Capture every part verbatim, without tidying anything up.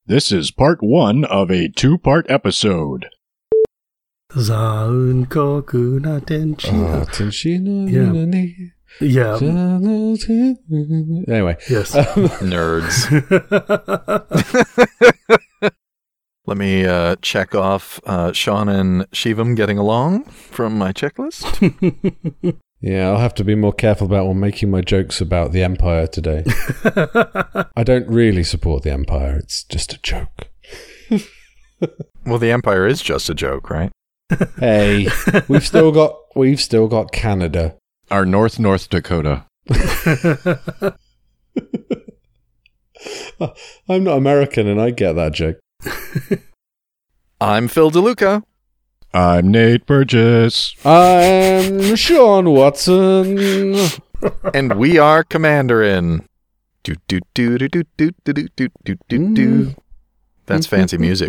This is part one of a two-part episode. Zaunkoku na tenshina. Tenshina. Yeah. Anyway. Yes. Nerds. Let me uh, check off uh, Sean and Shivam getting along from my checklist. Yeah, I'll have to be more careful about when making my jokes about the Empire today. I don't really support the Empire. It's just a joke. Well, the Empire is just a joke, right? Hey, we've still got we've still got Canada. Our North North Dakota. I'm not American and I get that joke. I'm Phil DeLuca. I'm Nate Burgess. I'm Sean Watson. And we are Commanderin. Do do do do do do do do do do do do. That's fancy music.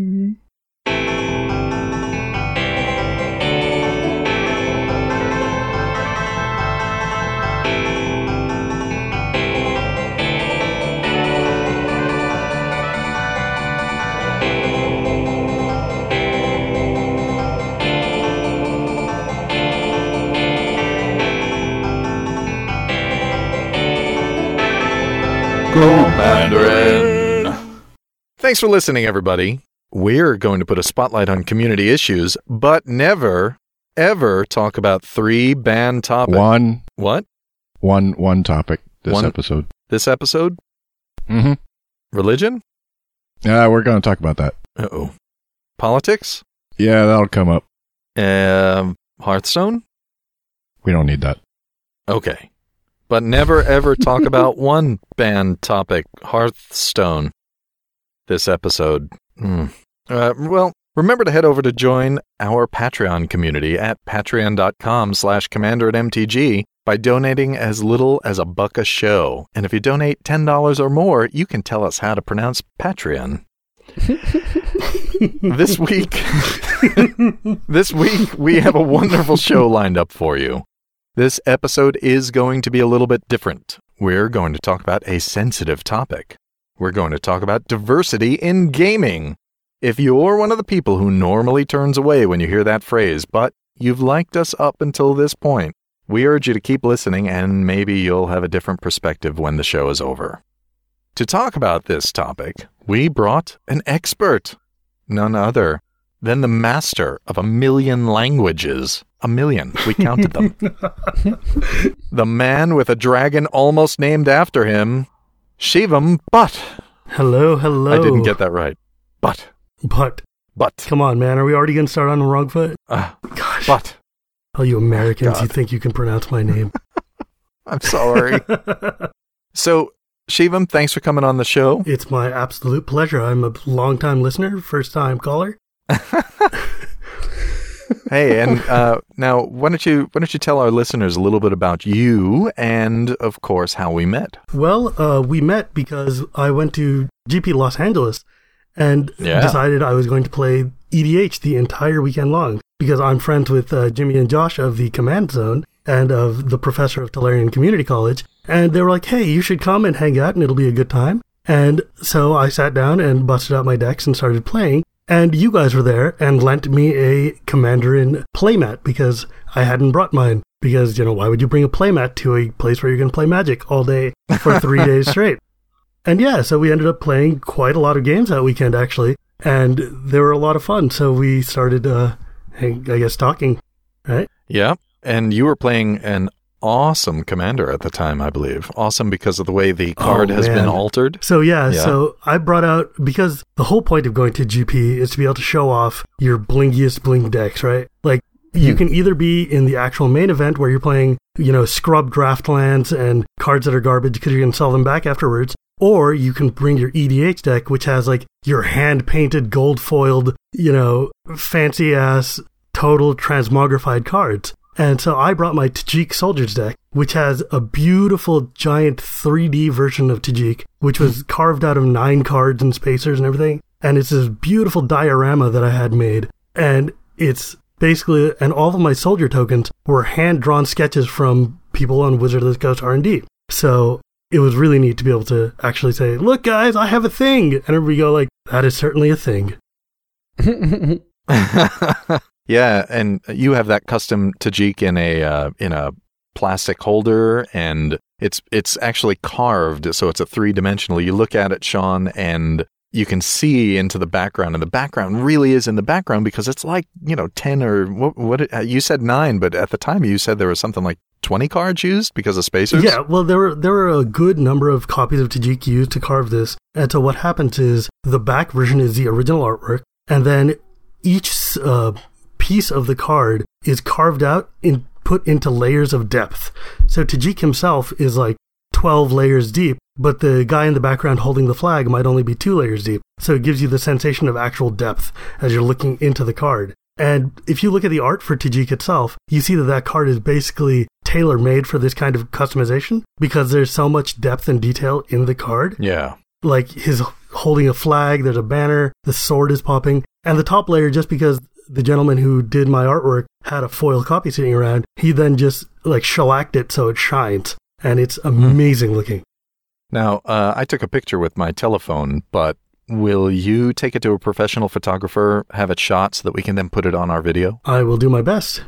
Commanderin. Thanks for listening, everybody. We're going to put a spotlight on community issues, but never, ever talk about three banned topics. One. What? One one topic this One- episode. This episode? Mm-hmm. Religion? Yeah, we're going to talk about that. Uh-oh. Politics? Yeah, that'll come up. Um, Hearthstone? We don't need that. Okay. But never ever talk about one banned topic, Hearthstone, this episode. Hmm. Uh, well, remember to head over to join our Patreon community at patreon.com slash commander at MTG by donating as little as a buck a show. And if you donate ten dollars or more, you can tell us how to pronounce Patreon. This week, this week, we have a wonderful show lined up for you. This episode is going to be a little bit different. We're going to talk about a sensitive topic. We're going to talk about diversity in gaming. If you're one of the people who normally turns away when you hear that phrase, but you've liked us up until this point, we urge you to keep listening and maybe you'll have a different perspective when the show is over. To talk about this topic, we brought an expert, none other than the master of a million languages. A million. We counted them. The man with a dragon almost named after him, Shivam Butt. Hello, hello. I didn't get that right. Butt. But, Butt. come on, man. Are we already going to start on the wrong foot? Uh, Gosh. butt. All you Americans, God. you think you can pronounce my name. I'm sorry. So, Shivam, thanks for coming on the show. It's my absolute pleasure. I'm a long-time listener, first-time caller. Hey, and uh, now why don't you why don't you tell our listeners a little bit about you and, of course, how we met? Well, uh, we met because I went to G P Los Angeles and Yeah. decided I was going to play E D H the entire weekend long because I'm friends with uh, Jimmy and Josh of the Command Zone and of the professor of Tolarian Community College. And they were like, hey, you should come and hang out and it'll be a good time. And so I sat down and busted out my decks and started playing. And you guys were there and lent me a Commanderin playmat because I hadn't brought mine. Because, you know, why would you bring a playmat to a place where you're going to play Magic all day for three days straight? And yeah, so we ended up playing quite a lot of games that weekend, actually. And they were a lot of fun. So we started, uh, I guess, talking, right? Yeah, and you were playing an awesome commander at the time, I believe. Awesome because of the way the card Oh, has man. been altered. So yeah, Yeah. so I brought out, because the whole point of going to G P is to be able to show off your blingiest bling decks, right? Like, you can either be in the actual main event where you're playing, you know, scrub draft lands and cards that are garbage because you can sell them back afterwards, or you can bring your E D H deck, which has like your hand-painted, gold-foiled, you know, fancy-ass, total transmogrified cards. And so I brought my Tajik Soldiers deck, which has a beautiful giant three D version of Tajik, which was carved out of nine cards and spacers and everything. And it's this beautiful diorama that I had made. And it's basically, and all of my soldier tokens were hand-drawn sketches from people on Wizard of the Coast R and D. So it was really neat to be able to actually say, look, guys, I have a thing. And everybody go like, that is certainly a thing. Yeah, and you have that custom Tajik in a uh, in a plastic holder, and it's it's actually carved, so it's a three-dimensional. You look at it, Sean, and you can see into the background, and the background really is in the background because it's like, you know, ten or what, what you said nine, but at the time you said there was something like twenty cards used because of spacers? Yeah, well, there were there were a good number of copies of Tajik used to carve this, and so what happens is the back version is the original artwork, and then each uh, piece of the card is carved out and put into layers of depth. So Tajik himself is like twelve layers deep, but the guy in the background holding the flag might only be two layers deep. So it gives you the sensation of actual depth as you're looking into the card. And if you look at the art for Tajik itself, you see that that card is basically tailor-made for this kind of customization because there's so much depth and detail in the card. Yeah. Like his holding a flag, there's a banner, the sword is popping, and the top layer, just because the gentleman who did my artwork had a foil copy sitting around, he then just like shellacked it so it shines, and it's amazing mm. looking. Now, uh, I took a picture with my telephone, but will you take it to a professional photographer, have it shot so that we can then put it on our video? I will do my best.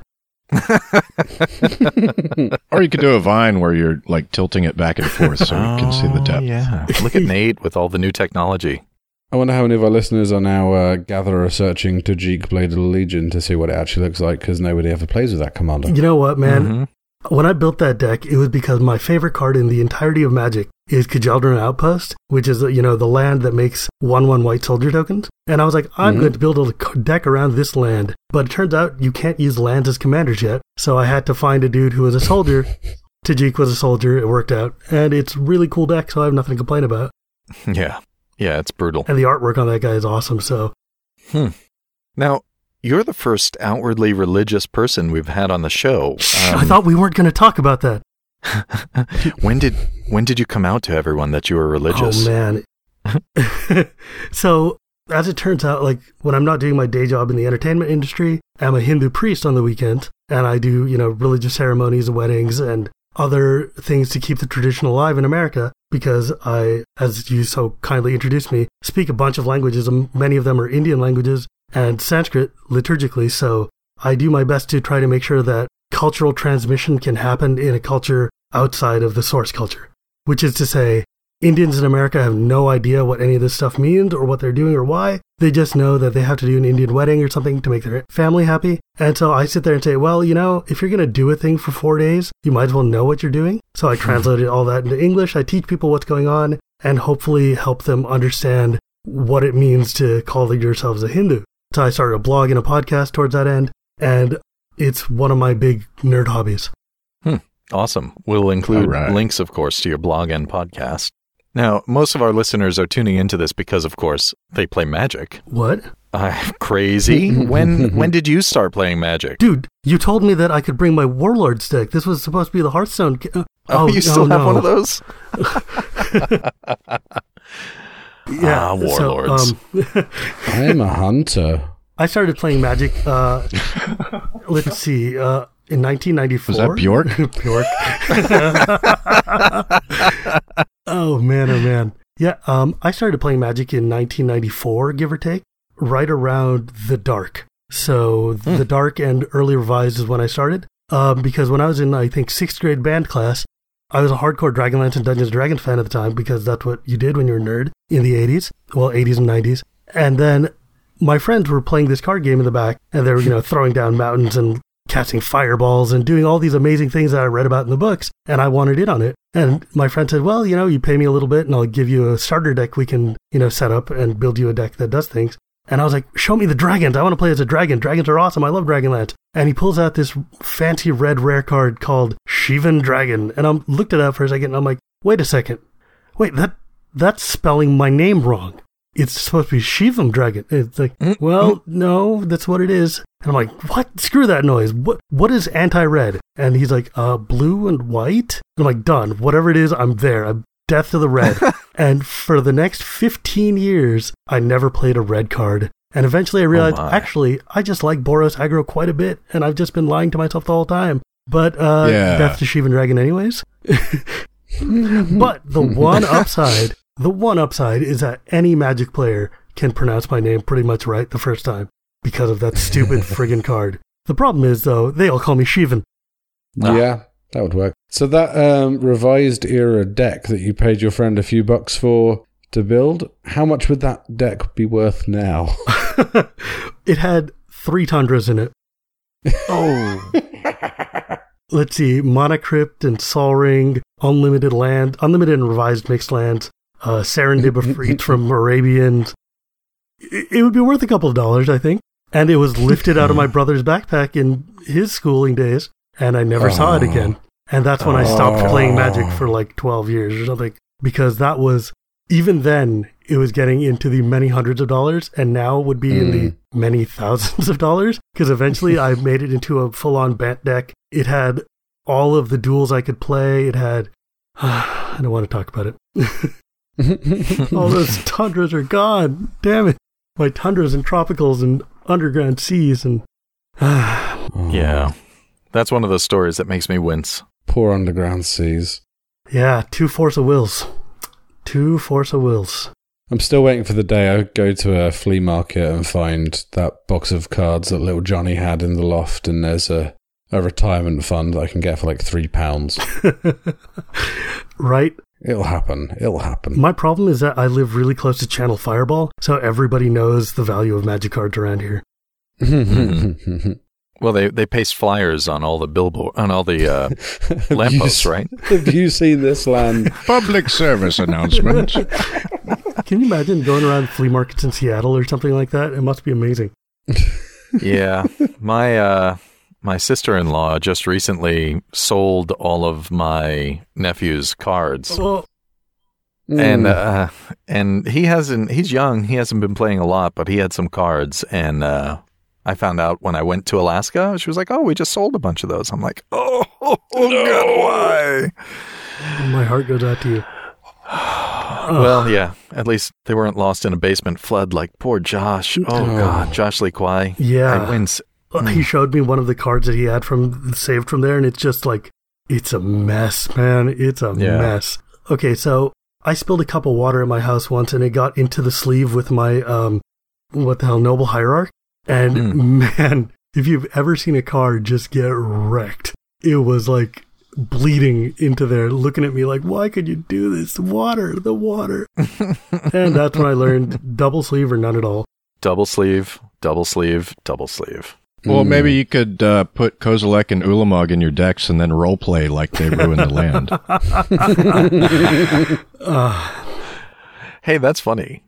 Or you could do a Vine where you're like tilting it back and forth so you can see the depth. Yeah. Look at Nate with all the new technology. I wonder how many of our listeners are now uh, gatherer searching Tajik Bladed Legion to see what it actually looks like, because nobody ever plays with that commander. You know what, man? Mm-hmm. When I built that deck, it was because my favorite card in the entirety of Magic is Kjeldren Outpost, which is, you know, the land that makes one one white soldier tokens. And I was like, I'm mm-hmm. going to build a deck around this land. But it turns out you can't use lands as commanders yet. So I had to find a dude who was a soldier. Tajik was a soldier. It worked out. And it's a really cool deck, so I have nothing to complain about. Yeah. Yeah, it's brutal. And the artwork on that guy is awesome, so. Hmm. Now, you're the first outwardly religious person we've had on the show. Um, I thought we weren't going to talk about that. when did when did you come out to everyone that you were religious? Oh, man. So, as it turns out, like, when I'm not doing my day job in the entertainment industry, I'm a Hindu priest on the weekend, and I do, you know, religious ceremonies and weddings and other things to keep the tradition alive in America, because I, as you so kindly introduced me, speak a bunch of languages, and many of them are Indian languages and Sanskrit liturgically, so I do my best to try to make sure that cultural transmission can happen in a culture outside of the source culture, which is to say, Indians in America have no idea what any of this stuff means or what they're doing or why. They just know that they have to do an Indian wedding or something to make their family happy. And so I sit there and say, well, you know, if you're going to do a thing for four days, you might as well know what you're doing. So I translated all that into English. I teach people what's going on and hopefully help them understand what it means to call yourselves a Hindu. So I started a blog and a podcast towards that end. And it's one of my big nerd hobbies. Hmm. Awesome. We'll include right. links, of course, to your blog and podcast. Now, most of our listeners are tuning into this because, of course, they play Magic. What? Uh, crazy. when when did you start playing Magic? Dude, you told me that I could bring my Warlords deck. This was supposed to be the Hearthstone. Uh, oh, oh, you still oh, have no. one of those? Yeah, ah, Warlords. So, um, I'm a hunter. I started playing Magic, uh, let's see, uh, in nineteen ninety-four. Was that Bjork? Bjork. Oh, man, oh, man. Yeah, um, I started playing Magic in nineteen ninety-four, give or take, right around The Dark. So hmm. The Dark and Early Revised is when I started, um, because when I was in, I think, sixth grade band class, I was a hardcore Dragonlance and Dungeons and Dragons fan at the time, because that's what you did when you were a nerd in the eighties, well, eighties and nineties. And then my friends were playing this card game in the back, and they were, you know, throwing down mountains and casting fireballs and doing all these amazing things that I read about in the books, and I wanted in on it. And my friend said, well, you know, you pay me a little bit and I'll give you a starter deck we can, you know, set up and build you a deck that does things. And I was like, show me the dragons. I want to play as a dragon. Dragons are awesome. I love Dragonlance. And he pulls out this fancy red rare card called Shivan Dragon. And I looked it up for a second and I'm like, wait a second. Wait, that that's spelling my name wrong. It's supposed to be Shivam Dragon. It's like, well, no, that's what it is. And I'm like, what? Screw that noise. What? What is anti-red? And he's like, uh, blue and white? And I'm like, done. Whatever it is, I'm there. I'm death to the red. And for the next fifteen years, I never played a red card. And eventually I realized, oh actually, I just like Boros aggro quite a bit. And I've just been lying to myself the whole time. But uh, yeah. death to Shivan Dragon anyways. But the one upside, the one upside is that any Magic player can pronounce my name pretty much right the first time because of that stupid friggin' card. The problem is, though, they all call me Shivan. Yeah, that would work. So that um, revised era deck that you paid your friend a few bucks for to build, how much would that deck be worth now? It had three Tundras in it. Oh. Let's see, Mana Crypt and Sol Ring, Unlimited Land, Unlimited and Revised Mixed Lands, uh, Serendib Efreet from Arabians. It, it would be worth a couple of dollars, I think. And it was lifted out of my brother's backpack in his schooling days, and I never oh. saw it again. And that's when oh. I stopped playing Magic for like twelve years or something, because that was, even then, it was getting into the many hundreds of dollars, and now would be mm. in the many thousands of dollars, because eventually I made it into a full-on Bant deck. It had all of the duels I could play. It had... Uh, I don't want to talk about it. All those Tundras are gone. Damn it. My Tundras and Tropicals and Underground Seas and... Uh, yeah. That's one of those stories that makes me wince. Poor Underground Seas. Yeah, two Force of Wills. Two Force of Wills. I'm still waiting for the day I go to a flea market and find that box of cards that little Johnny had in the loft, and there's a, a retirement fund that I can get for like three pounds. Right? It'll happen. It'll happen. My problem is that I live really close to Channel Fireball, so everybody knows the value of Magic cards around here. Well, they, they paste flyers on all the billboard, on all the uh, lampposts, right? Have you seen this land? Public service announcement. Can you imagine going around flea markets in Seattle or something like that? It must be amazing. Yeah. My uh, my sister-in-law just recently sold all of my nephew's cards. Oh. And uh, and he hasn't, he's young, he hasn't been playing a lot, but he had some cards, and uh, I found out when I went to Alaska, she was like, oh, we just sold a bunch of those. I'm like, oh, oh, oh no. God, why? My heart goes out to you. Well, yeah, at least they weren't lost in a basement flood like poor Josh. Oh, oh. God, Josh Lee Kwai. Yeah. I wince. He showed me one of the cards that he had from saved from there, and it's just like, it's a mess, man. It's a yeah. mess. Okay, so I spilled a cup of water in my house once, and it got into the sleeve with my, um, what the hell, Noble Hierarch. And mm. man, if you've ever seen a card just get wrecked, it was like bleeding into there, looking at me like, why could you do this? The water, the water. And that's when I learned double sleeve or none at all. Double sleeve, double sleeve, double sleeve. Well, mm. maybe you could uh, put Kozilek and Ulamog in your decks and then roleplay like they ruined the land. uh. Hey, that's funny.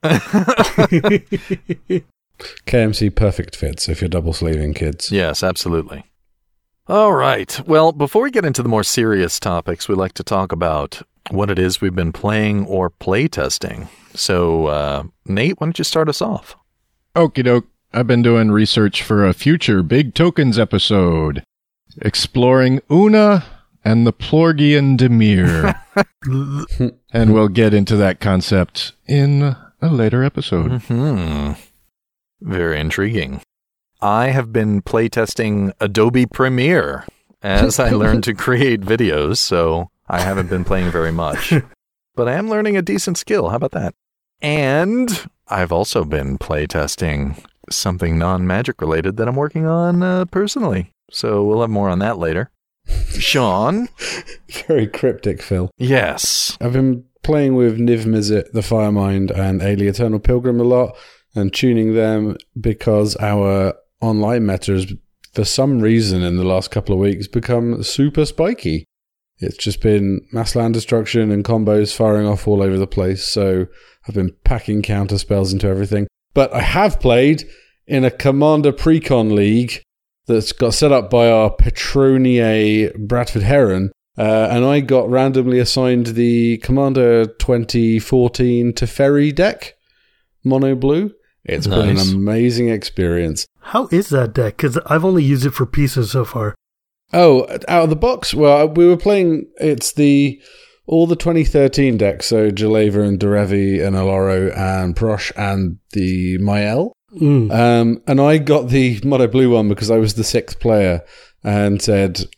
K M C perfect fits if you're double sleeving kids. Yes, absolutely. All right. Well, before we get into the more serious topics, we'd like to talk about what it is we've been playing or play testing. So, uh, Nate, why don't you start us off? Okie doke. I've been doing research for a future Big Tokens episode, exploring Una and the Plorgian Dimir. And we'll get into that concept in a later episode. Mm-hmm. Very intriguing. I have been playtesting Adobe Premiere as I learn to create videos, so I haven't been playing very much. But I am learning a decent skill. How about that? And I've also been playtesting something non-magic related that I'm working on uh, personally. So we'll have more on that later. Sean? Very cryptic, Phil. Yes. I've been playing with Niv Mizzet, the Firemind, and Aelie Eternal Pilgrim a lot, and tuning them because our online meta has, for some reason in the last couple of weeks, become super spiky. It's just been mass land destruction and combos firing off all over the place, so I've been packing counter spells into everything. But I have played in a Commander Precon League that's got set up by our Petronier Bradford Heron, uh, and I got randomly assigned the Commander twenty fourteen Teferi deck, mono blue. It's nice. Been an amazing experience. How is that deck? Because I've only used it for pieces so far. Oh, out of the box? Well, we were playing, it's the all the twenty thirteen decks, so Jaleva and Derevi and Aloro and Prosh and the Mael. Mm. Um, and I got the mono blue one because I was the sixth player and said,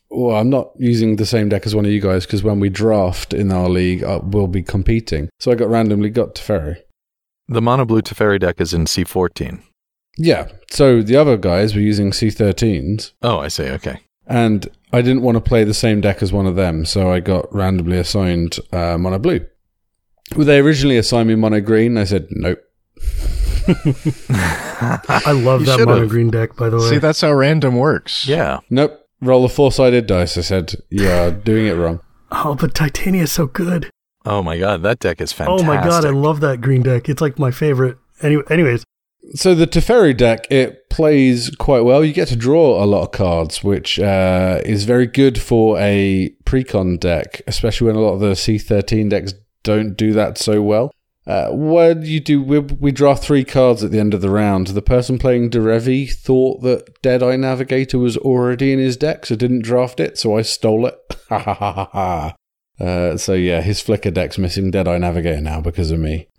well, I'm not using the same deck as one of you guys because when we draft in our league, uh, we'll be competing. So I got randomly got Teferi. The mono blue Teferi deck is in C fourteen. Yeah. So the other guys were using C thirteens. Oh, I see. Okay. And I didn't want to play the same deck as one of them, so I got randomly assigned uh, mono blue. Well, they originally assigned me mono green. I said nope. I love You that should've. mono green deck, by the way. See, that's how random works. Yeah. Nope. Roll a four-sided dice. I said you are doing it wrong. Oh, but Titania is so good. Oh my god, that deck is fantastic. Oh my god, I love that green deck. It's like my favorite. Any- anyways, So the Teferi deck, it plays quite well. You get to draw a lot of cards, which uh, is very good for a precon deck, especially when a lot of the C thirteen decks don't do that so well. Uh, what you do, we, we draw three cards at the end of the round. The person playing Derevi thought that Deadeye Navigator was already in his deck, so didn't draft it, so I stole it. Ha ha ha ha ha. Uh, so yeah, his Flicker deck's missing Deadeye Navigator now because of me.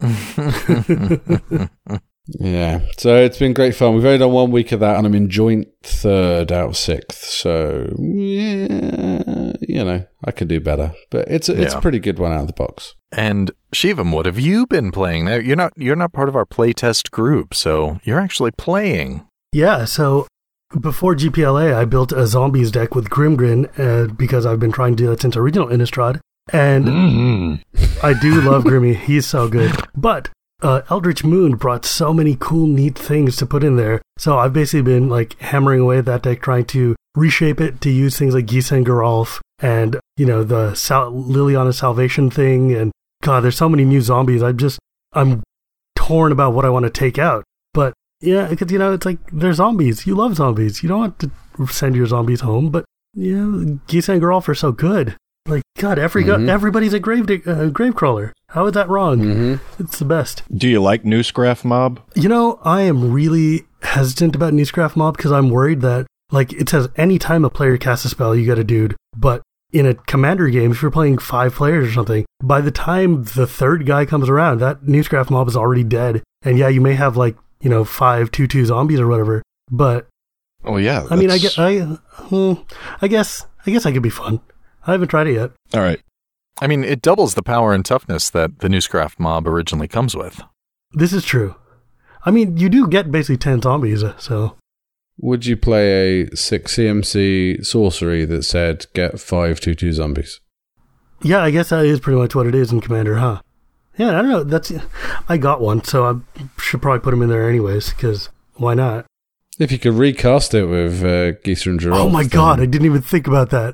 Yeah, so it's been great fun. We've only done one week of that, and I'm in joint third out of sixth. So yeah, you know, I could do better, but it's a, it's Yeah. a pretty good one out of the box. And Shivam, what have you been playing? Now, You're not you're not part of our playtest group, so you're actually playing. yeah, so before G P L A, I built a zombies deck with Grimgrin uh, because I've been trying to do that since original Innistrad. And Mm-hmm. I do love Grimmy. He's so good. But uh, Eldritch Moon brought so many cool, neat things to put in there. So I've basically been like hammering away at that deck, trying to reshape it to use things like Gisen Geralf and, you know, the Sal- Liliana Salvation thing. And God, there's so many new zombies. I'm just, I'm torn about what I want to take out. But yeah, because, you know, it's like they're zombies. You love zombies. You don't want to send your zombies home. But, you know, Gisen Geralf are so good. Like, God, every Mhm. everybody's a grave dig- uh, grave crawler. How is that wrong? Mm-hmm. It's the best. Do you like Newscraft Mob? You know, I am really hesitant about Newscraft Mob because I'm worried that, like, it says any time a player casts a spell, you get a dude. But in a commander game, if you're playing five players or something, by the time the third guy comes around, that Newscraft Mob is already dead. And yeah, you may have, like, you know, five two two zombies or whatever. But Oh yeah. I mean, I that's- guess I, hmm, I guess I guess I could be fun. I haven't tried it yet. All right. I mean, it doubles the power and toughness that the Newscraft mob originally comes with. This is true. I mean, you do get basically ten zombies, so. Would you play a six C M C sorcery that said get five two two zombies? Yeah, I guess that is pretty much what it is in Commander, huh? Yeah, I don't know. That's I got one, so I should probably put them in there anyways, because why not? If you could recast it with uh, Geezer and Geralt. Oh my then- god, I didn't even think about that.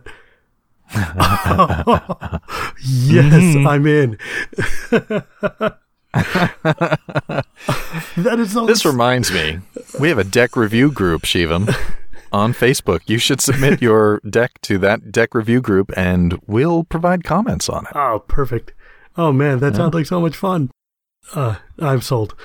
Yes, Mhm. I'm in. That is so. This reminds me, we have a deck review group, Shivam, on Facebook. You should submit your deck to that deck review group, and we'll provide comments on it. Oh, perfect. Oh man, that sounds like so much fun. Uh, I'm sold.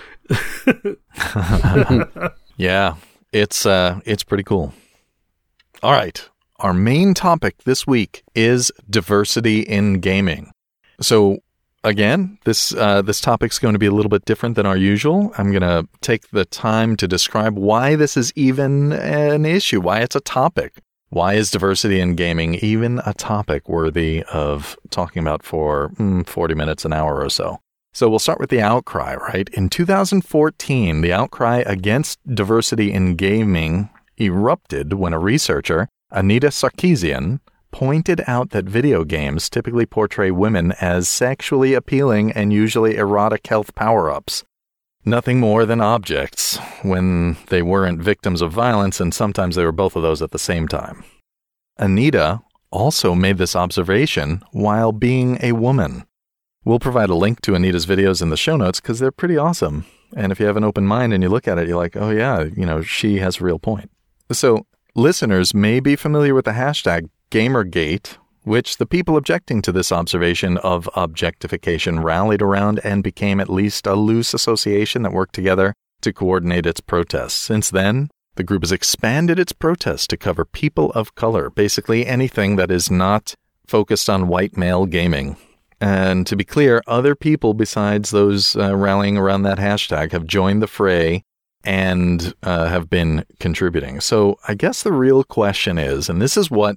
Yeah, it's uh, it's pretty cool. All right, our main topic this week is diversity in gaming. So again, this uh, this topic's going to be a little bit different than our usual. I'm going to take the time to describe why this is even an issue, why it's a topic. Why is diversity in gaming even a topic worthy of talking about for mm, forty minutes, an hour or so? So we'll start with the outcry, right? In two thousand fourteen, the outcry against diversity in gaming erupted when a researcher, Anita Sarkeesian, pointed out that video games typically portray women as sexually appealing and usually erotic health power-ups. Nothing more than objects when they weren't victims of violence, and sometimes they were both of those at the same time. Anita also made this observation while being a woman. We'll provide a link to Anita's videos in the show notes because they're pretty awesome. And if you have an open mind and you look at it, you're like, oh yeah, you know, she has a real point. So listeners may be familiar with the hashtag Gamergate, which the people objecting to this observation of objectification rallied around and became at least a loose association that worked together to coordinate its protests. Since then, the group has expanded its protests to cover people of color, basically anything that is not focused on white male gaming. And to be clear, other people besides those uh, rallying around that hashtag have joined the fray and uh, have been contributing. So I guess the real question is, and this is what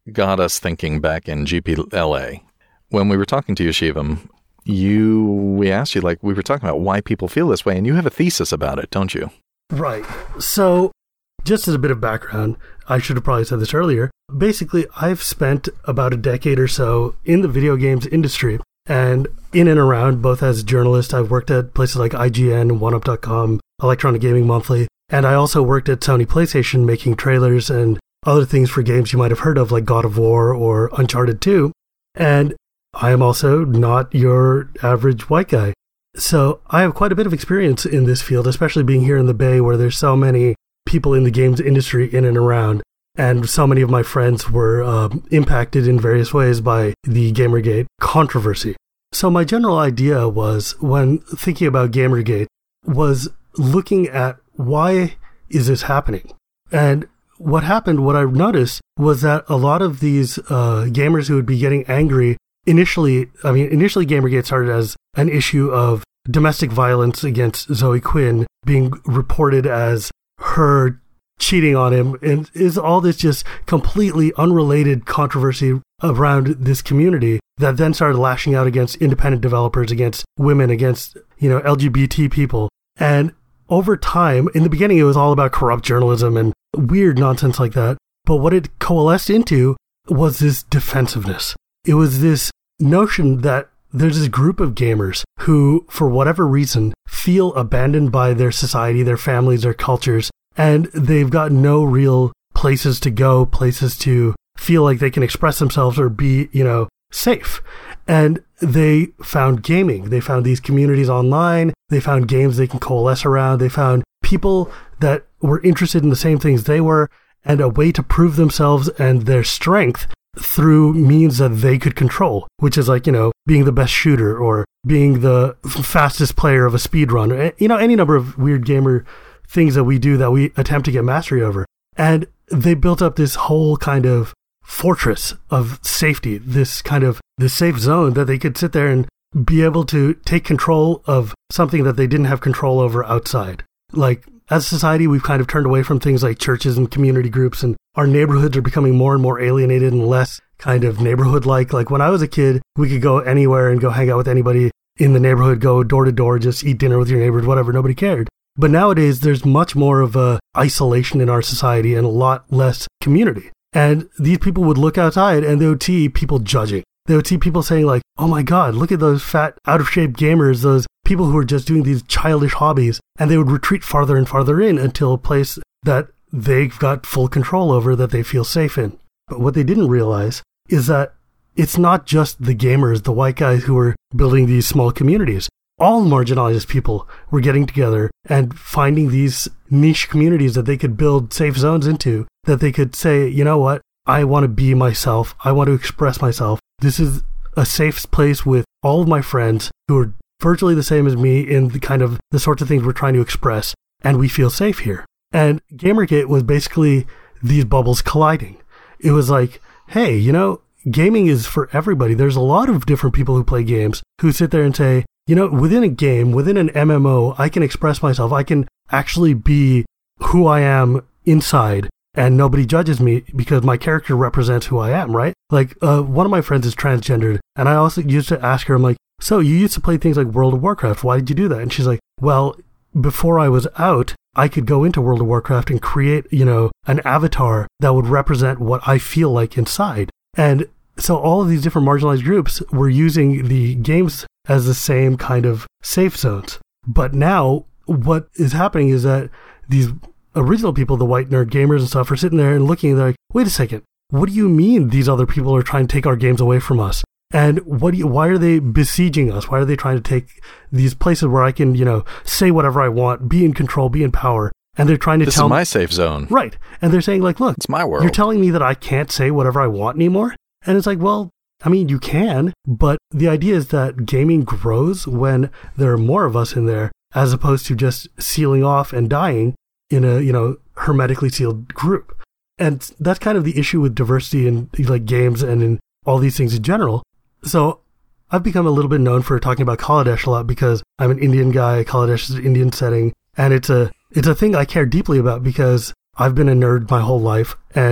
got us thinking back in G P L A. When we were talking to you, Shivam, you, we asked you, like, we were talking about why people feel this way, and you have a thesis about it, don't you? Right. So, just as a bit of background, I should have probably said this earlier. Basically, I've spent about a decade or so in the video games industry, and in and around, both as a journalist. I've worked at places like I G N, one up dot com, Electronic Gaming Monthly, and I also worked at Sony PlayStation making trailers and other things for games you might have heard of, like God of War or Uncharted two. And I am also not your average white guy. So I have quite a bit of experience in this field, especially being here in the Bay where there's so many people in the games industry in and around. And so many of my friends were uh, impacted in various ways by the Gamergate controversy. So my general idea was, when thinking about Gamergate, was looking at why is this happening? And what happened, what I noticed, was that a lot of these uh, gamers who would be getting angry initially, I mean, initially Gamergate started as an issue of domestic violence against Zoe Quinn being reported as her cheating on him, and is all this just completely unrelated controversy around this community that then started lashing out against independent developers, against women, against, you know, L G B T people. And over time, in the beginning, it was all about corrupt journalism and weird nonsense like that. But what it coalesced into was this defensiveness. It was this notion that there's this group of gamers who, for whatever reason, feel abandoned by their society, their families, their cultures, and they've got no real places to go, places to feel like they can express themselves or be, you know, safe. And they found gaming. They found these communities online. They found games they can coalesce around. They found people that were interested in the same things they were, and a way to prove themselves and their strength through means that they could control, which is like, you know, being the best shooter or being the fastest player of a speed run, you know, any number of weird gamer things that we do that we attempt to get mastery over. And they built up this whole kind of fortress of safety, this kind of this safe zone that they could sit there and be able to take control of something that they didn't have control over outside. Like, as a society, we've kind of turned away from things like churches and community groups, and our neighborhoods are becoming more and more alienated and less kind of neighborhood-like. Like, when I was a kid, we could go anywhere and go hang out with anybody in the neighborhood, go door to door, just eat dinner with your neighbors, whatever, nobody cared. But nowadays, there's much more of a isolation in our society and a lot less community. And these people would look outside and they would see people judging. They would see people saying like, oh my God, look at those fat, out-of-shape gamers, those people who are just doing these childish hobbies. And they would retreat farther and farther in until a place that they've got full control over, that they feel safe in. But what they didn't realize is that it's not just the gamers, the white guys who are building these small communities. All marginalized people were getting together and finding these niche communities that they could build safe zones into, that they could say, you know what, I want to be myself. I want to express myself. This is a safe place with all of my friends who are virtually the same as me in the kind of the sorts of things we're trying to express, and we feel safe here. And Gamergate was basically these bubbles colliding. It was like, hey, you know, gaming is for everybody. There's a lot of different people who play games who sit there and say, you know, within a game, within an M M O, I can express myself. I can actually be who I am inside, and nobody judges me because my character represents who I am, right? Like, uh, one of my friends is transgendered, and I also used to ask her, I'm like, so you used to play things like World of Warcraft. Why did you do that? And she's like, well, before I was out, I could go into World of Warcraft and create, you know, an avatar that would represent what I feel like inside. And so all of these different marginalized groups were using the games as the same kind of safe zones. But now what is happening is that these original people, the white nerd gamers and stuff, are sitting there and looking, and they're like, wait a second, what do you mean these other people are trying to take our games away from us? And what do you, why are they besieging us? Why are they trying to take these places where I can, you know, say whatever I want, be in control, be in power? And they're trying to this tell me... This is my safe zone. Right. And they're saying like, look, it's my world. You're telling me that I can't say whatever I want anymore? And it's like, well, I mean, you can, but the idea is that gaming grows when there are more of us in there, as opposed to just sealing off and dying in a, you know, hermetically sealed group. And that's kind of the issue with diversity in like games and in all these things in general. So I've become a little bit known for talking about Kaladesh a lot because I'm an Indian guy. Kaladesh is an Indian setting, and it's a it's a thing I care deeply about because I've been a nerd my whole life, and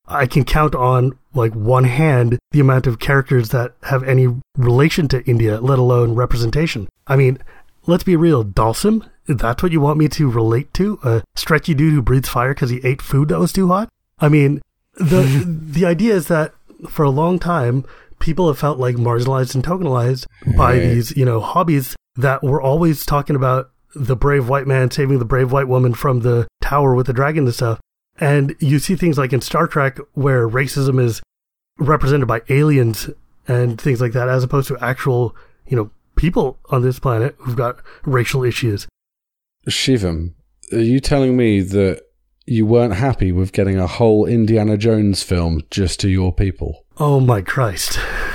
I can count on like one hand the amount of characters that have any relation to India, let alone representation. I mean, let's be real, Dalsim, that's what you want me to relate to? A stretchy dude who breathes fire because he ate food that was too hot? I mean, the the idea is that for a long time, people have felt like marginalized and tokenized by Right. these, you know, hobbies that were always talking about the brave white man saving the brave white woman from the tower with the dragon and stuff. And you see things like in Star Trek where racism is represented by aliens and things like that, as opposed to actual, you know, people on this planet who've got racial issues. Shivam, are you telling me that you weren't happy with getting a whole Indiana Jones film just to your people? Oh my Christ.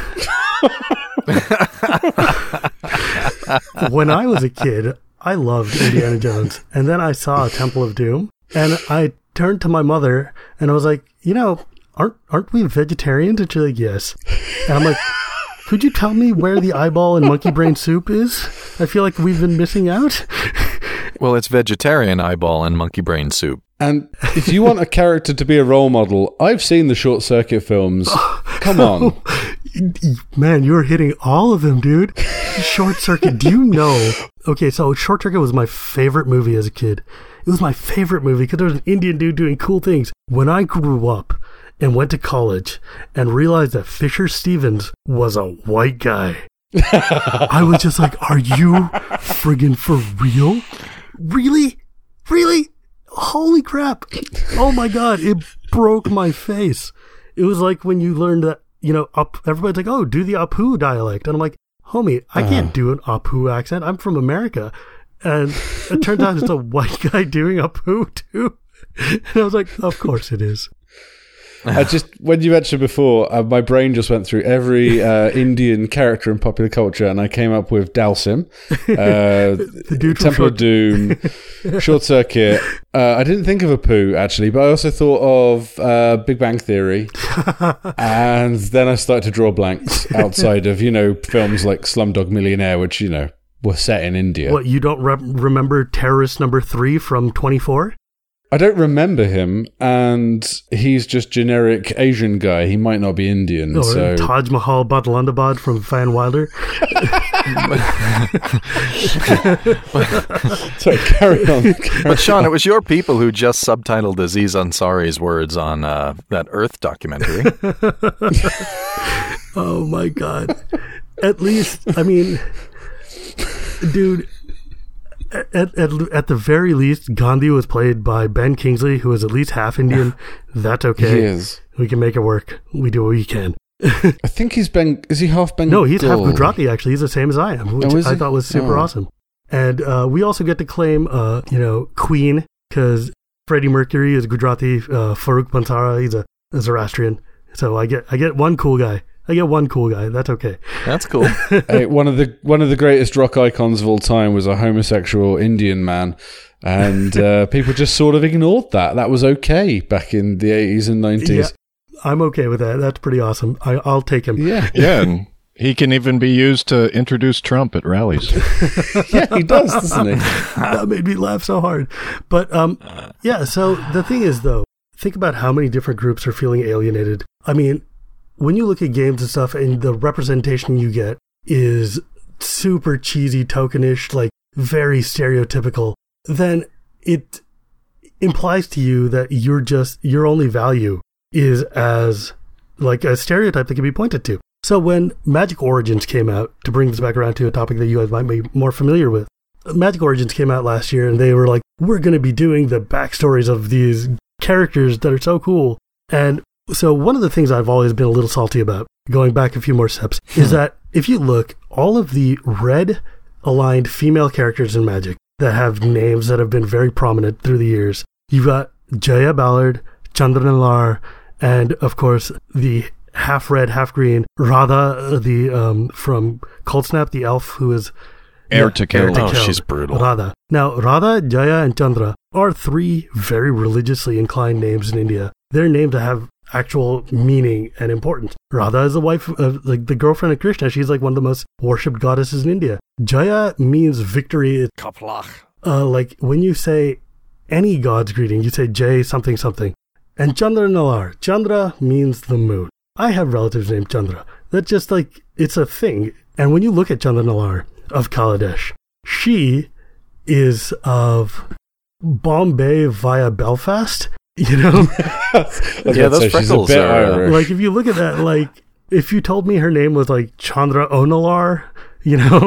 When I was a kid, I loved Indiana Jones. And then I saw Temple of Doom. And I turned to my mother and I was like, you know, aren't aren't we vegetarians? And she's like, yes. And I'm like, could you tell me where the eyeball and monkey brain soup is? I feel like we've been missing out. Well, it's vegetarian eyeball and monkey brain soup. And if you want a character to be a role model, I've seen the Short Circuit films. Come on. Man, you're hitting all of them, dude. Short Circuit, do you know? Okay, so Short Circuit was my favorite movie as a kid. It was my favorite movie because there was an Indian dude doing cool things. When I grew up and went to college and realized that Fisher Stevens was a white guy, I was just like, are you friggin' for real? Really? Really? Holy crap. Oh my God. It broke my face. It was like when you learned that, you know, up, everybody's like, oh, do the Apu dialect. And I'm like, homie, I can't do an Apu accent. I'm from America. And it turns out it's a white guy doing Apu too. And I was like, of course it is. I just, when you mentioned before, uh, my brain just went through every uh, Indian character in popular culture, and I came up with Dalsim, uh, The dude from Temple Short- of Doom, Short Circuit. Uh, I didn't think of Apu, actually, but I also thought of uh, Big Bang Theory. And then I started to draw blanks outside of, you know, films like Slumdog Millionaire, which, you know, were set in India. What, you don't re- remember Terrorist Number Three from twenty-four? I don't remember him, and he's just generic Asian guy. He might not be Indian. Or so Taj Mahal Badlandabad from Van Wilder? Sorry, carry on. But Sean, it was your people who just subtitled Aziz Ansari's words on uh, that Earth documentary. Oh my God. At least, I mean, dude, at, at, at the very least, Gandhi was played by Ben Kingsley, who is at least half Indian. That's okay. He is. We can make it work. We do what we can. I think he's Ben. Is he half Bengal? No, he's half Gujarati, actually. He's the same as I am, which Oh, is I he? thought was super Oh. awesome. And uh, we also get to claim, uh, you know, Queen, because Freddie Mercury is Gujarati. Uh, Farooq Bansara, he's a, a Zoroastrian. So I get I get one cool guy. I get one cool guy. That's okay. That's cool. Hey, one of the one of the greatest rock icons of all time was a homosexual Indian man, and uh, people just sort of ignored that. That was okay back in the eighties and Yeah, nineties. I'm okay with that. That's pretty awesome. I, I'll take him. Yeah, Yeah, and he can even be used to introduce Trump at rallies. yeah, he does, doesn't he? That made me laugh so hard. But um, yeah, so the thing is, though, think about how many different groups are feeling alienated. I mean, when you look at games and stuff and the representation you get is super cheesy, tokenish, like very stereotypical, then it implies to you that you're just, your only value is as like a stereotype that can be pointed to. So when Magic Origins came out, to bring this back around to a topic that you guys might be more familiar with, Magic Origins came out last year and they were like, we're going to be doing the backstories of these characters that are so cool. And so one of the things I've always been a little salty about, going back a few more steps, is that if you look, all of the red aligned female characters in Magic that have names that have been very prominent through the years, you've got Jaya Ballard, Chandranlar, and of course the half red, half green Radha, the um, from Cold Snap, the elf who is Air to kill. Oh, she's brutal. Radha. Now, Radha, Jaya, and Chandra are three very religiously inclined names in India. They're named to have actual meaning and importance. Radha is the wife of, like, the girlfriend of Krishna. She's like one of the most worshipped goddesses in India. Jaya means victory. Kaplach. Uh, like when you say any god's greeting, you say Jay something something. and Chandra Nalar. Chandra means the moon. I have relatives named Chandra. That's just like, it's a thing. And when you look at Chandra Nalar of Kaladesh, she is of Bombay via Belfast, you know? Yeah, those freckles are... Like, if you look at that, like, if you told me her name was like Chandra Onalar, you know?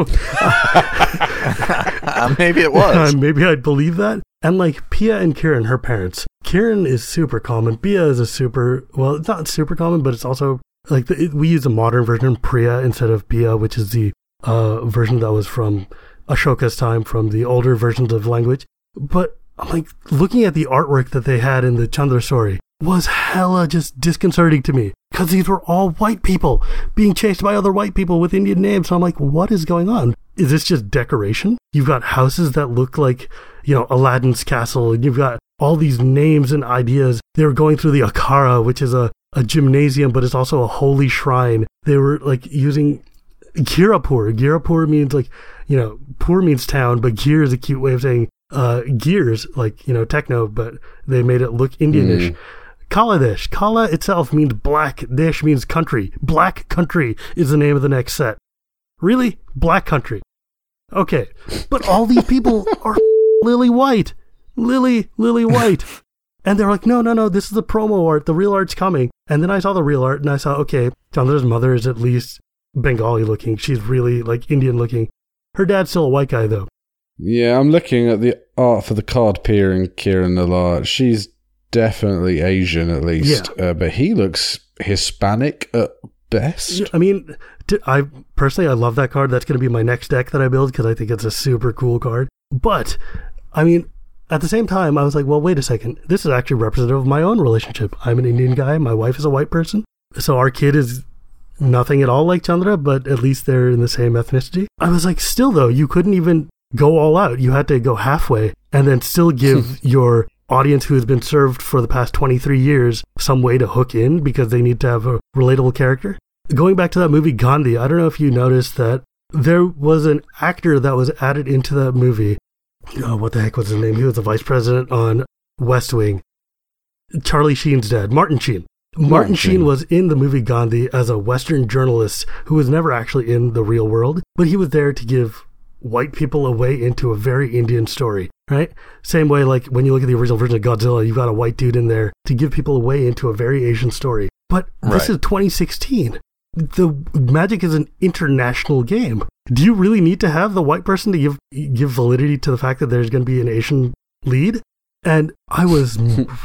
Maybe it was. Maybe I'd believe that. And like Pia and Kieran, her parents. Kieran is super common. Pia is a super, well, it's not super common, but it's also like the, it, we use a modern version, Priya, instead of Pia, which is the uh, version that was from Ashoka's time, from the older versions of language. But I'm like, looking at the artwork that they had in the Chandra story was hella just disconcerting to me, because these were all white people being chased by other white people with Indian names. So I'm like, what is going on? Is this just decoration? You've got houses that look like, you know, Aladdin's castle, and you've got all these names and ideas. They were going through the Akhara, which is a, a gymnasium, but it's also a holy shrine. They were like using Girapur. Girapur means like, you know, Pur means town, but Gir is a cute way of saying uh, gears, like, you know, techno, but they made it look Indianish. Mm. Kaladesh. Kala itself means black. Desh means country. Black Country is the name of the next set. Really? Black Country. Okay. But all these people are Lily White. Lily, Lily White. And they're like, no, no, no, this is the promo art. The real art's coming. And then I saw the real art and I saw, okay, Chandra's mother is at least Bengali looking. She's really like Indian looking. Her dad's still a white guy though. Yeah, I'm looking at the art for the card Pia and Kieran Nalar. She's definitely Asian at least, yeah. uh, but he looks Hispanic at best. I mean, I personally, I love that card. That's going to be my next deck that I build because I think it's a super cool card. But, I mean, at the same time, I was like, well, wait a second. This is actually representative of my own relationship. I'm an Indian guy. My wife is a white person. So our kid is nothing at all like Chandra, but at least they're in the same ethnicity. I was like, still though, you couldn't even go all out. You had to go halfway and then still give your audience who has been served for the past twenty-three years some way to hook in because they need to have a relatable character. Going back to that movie Gandhi, I don't know if you noticed that there was an actor that was added into that movie. Oh, what the heck was his name? He was the vice president on West Wing. Charlie Sheen's dad, Martin Sheen. Martin, Martin Sheen. Sheen was in the movie Gandhi as a Western journalist who was never actually in the real world, but he was there to give white people a way into a very Indian story, right? Same way like when you look at the original version of Godzilla, you've got a white dude in there to give people a way into a very Asian story. But right. This is twenty sixteen. The Magic is an international game. Do you really need to have the white person to give give validity to the fact that there's going to be an Asian lead? And I was,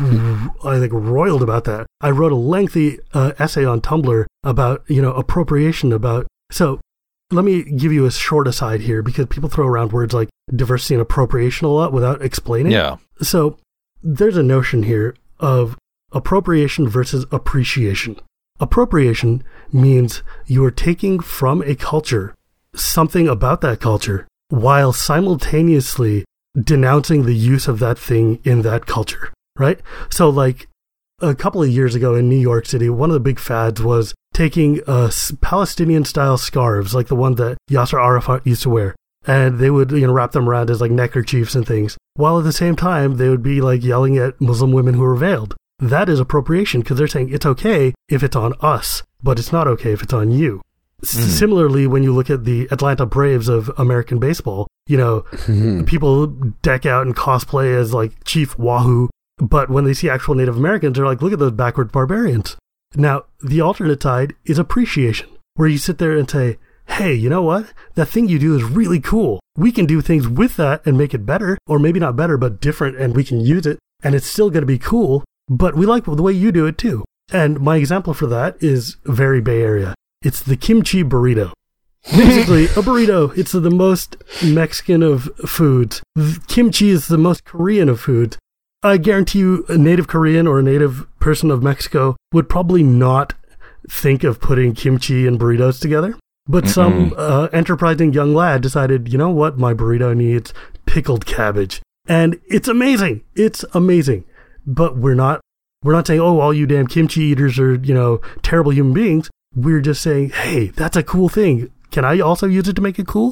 I think, roiled about that. I wrote a lengthy uh, essay on Tumblr about, you know, appropriation about, so let me give you a short aside here because people throw around words like diversity and appropriation a lot without explaining. Yeah. So there's a notion here of appropriation versus appreciation. Appropriation means you are taking from a culture something about that culture while simultaneously denouncing the use of that thing in that culture, right? So like a couple of years ago in New York City, one of the big fads was taking uh, Palestinian-style scarves, like the one that Yasser Arafat used to wear, and they would, you know, wrap them around as like neckerchiefs and things, while at the same time they would be like yelling at Muslim women who were veiled. That is appropriation because they're saying it's okay if it's on us, but it's not okay if it's on you. Mm. Similarly, when you look at the Atlanta Braves of American baseball, you know, mm-hmm. people deck out and cosplay as like Chief Wahoo, but when they see actual Native Americans, they're like, look at those backward barbarians. Now, the alternate side is appreciation, where you sit there and say, hey, you know what? That thing you do is really cool. We can do things with that and make it better, or maybe not better, but different, and we can use it, and it's still going to be cool, but we like the way you do it too. And my example for that is very Bay Area. It's the kimchi burrito. Basically, a burrito, it's the most Mexican of foods. Kimchi is the most Korean of foods. I guarantee you a native Korean or a native person of Mexico would probably not think of putting kimchi and burritos together. But Mm-mm. some uh, enterprising young lad decided, you know what, my burrito needs pickled cabbage. And it's amazing. It's amazing. But we're not we're not saying, oh, all you damn kimchi eaters are, you know, terrible human beings. We're just saying, hey, that's a cool thing. Can I also use it to make it cool?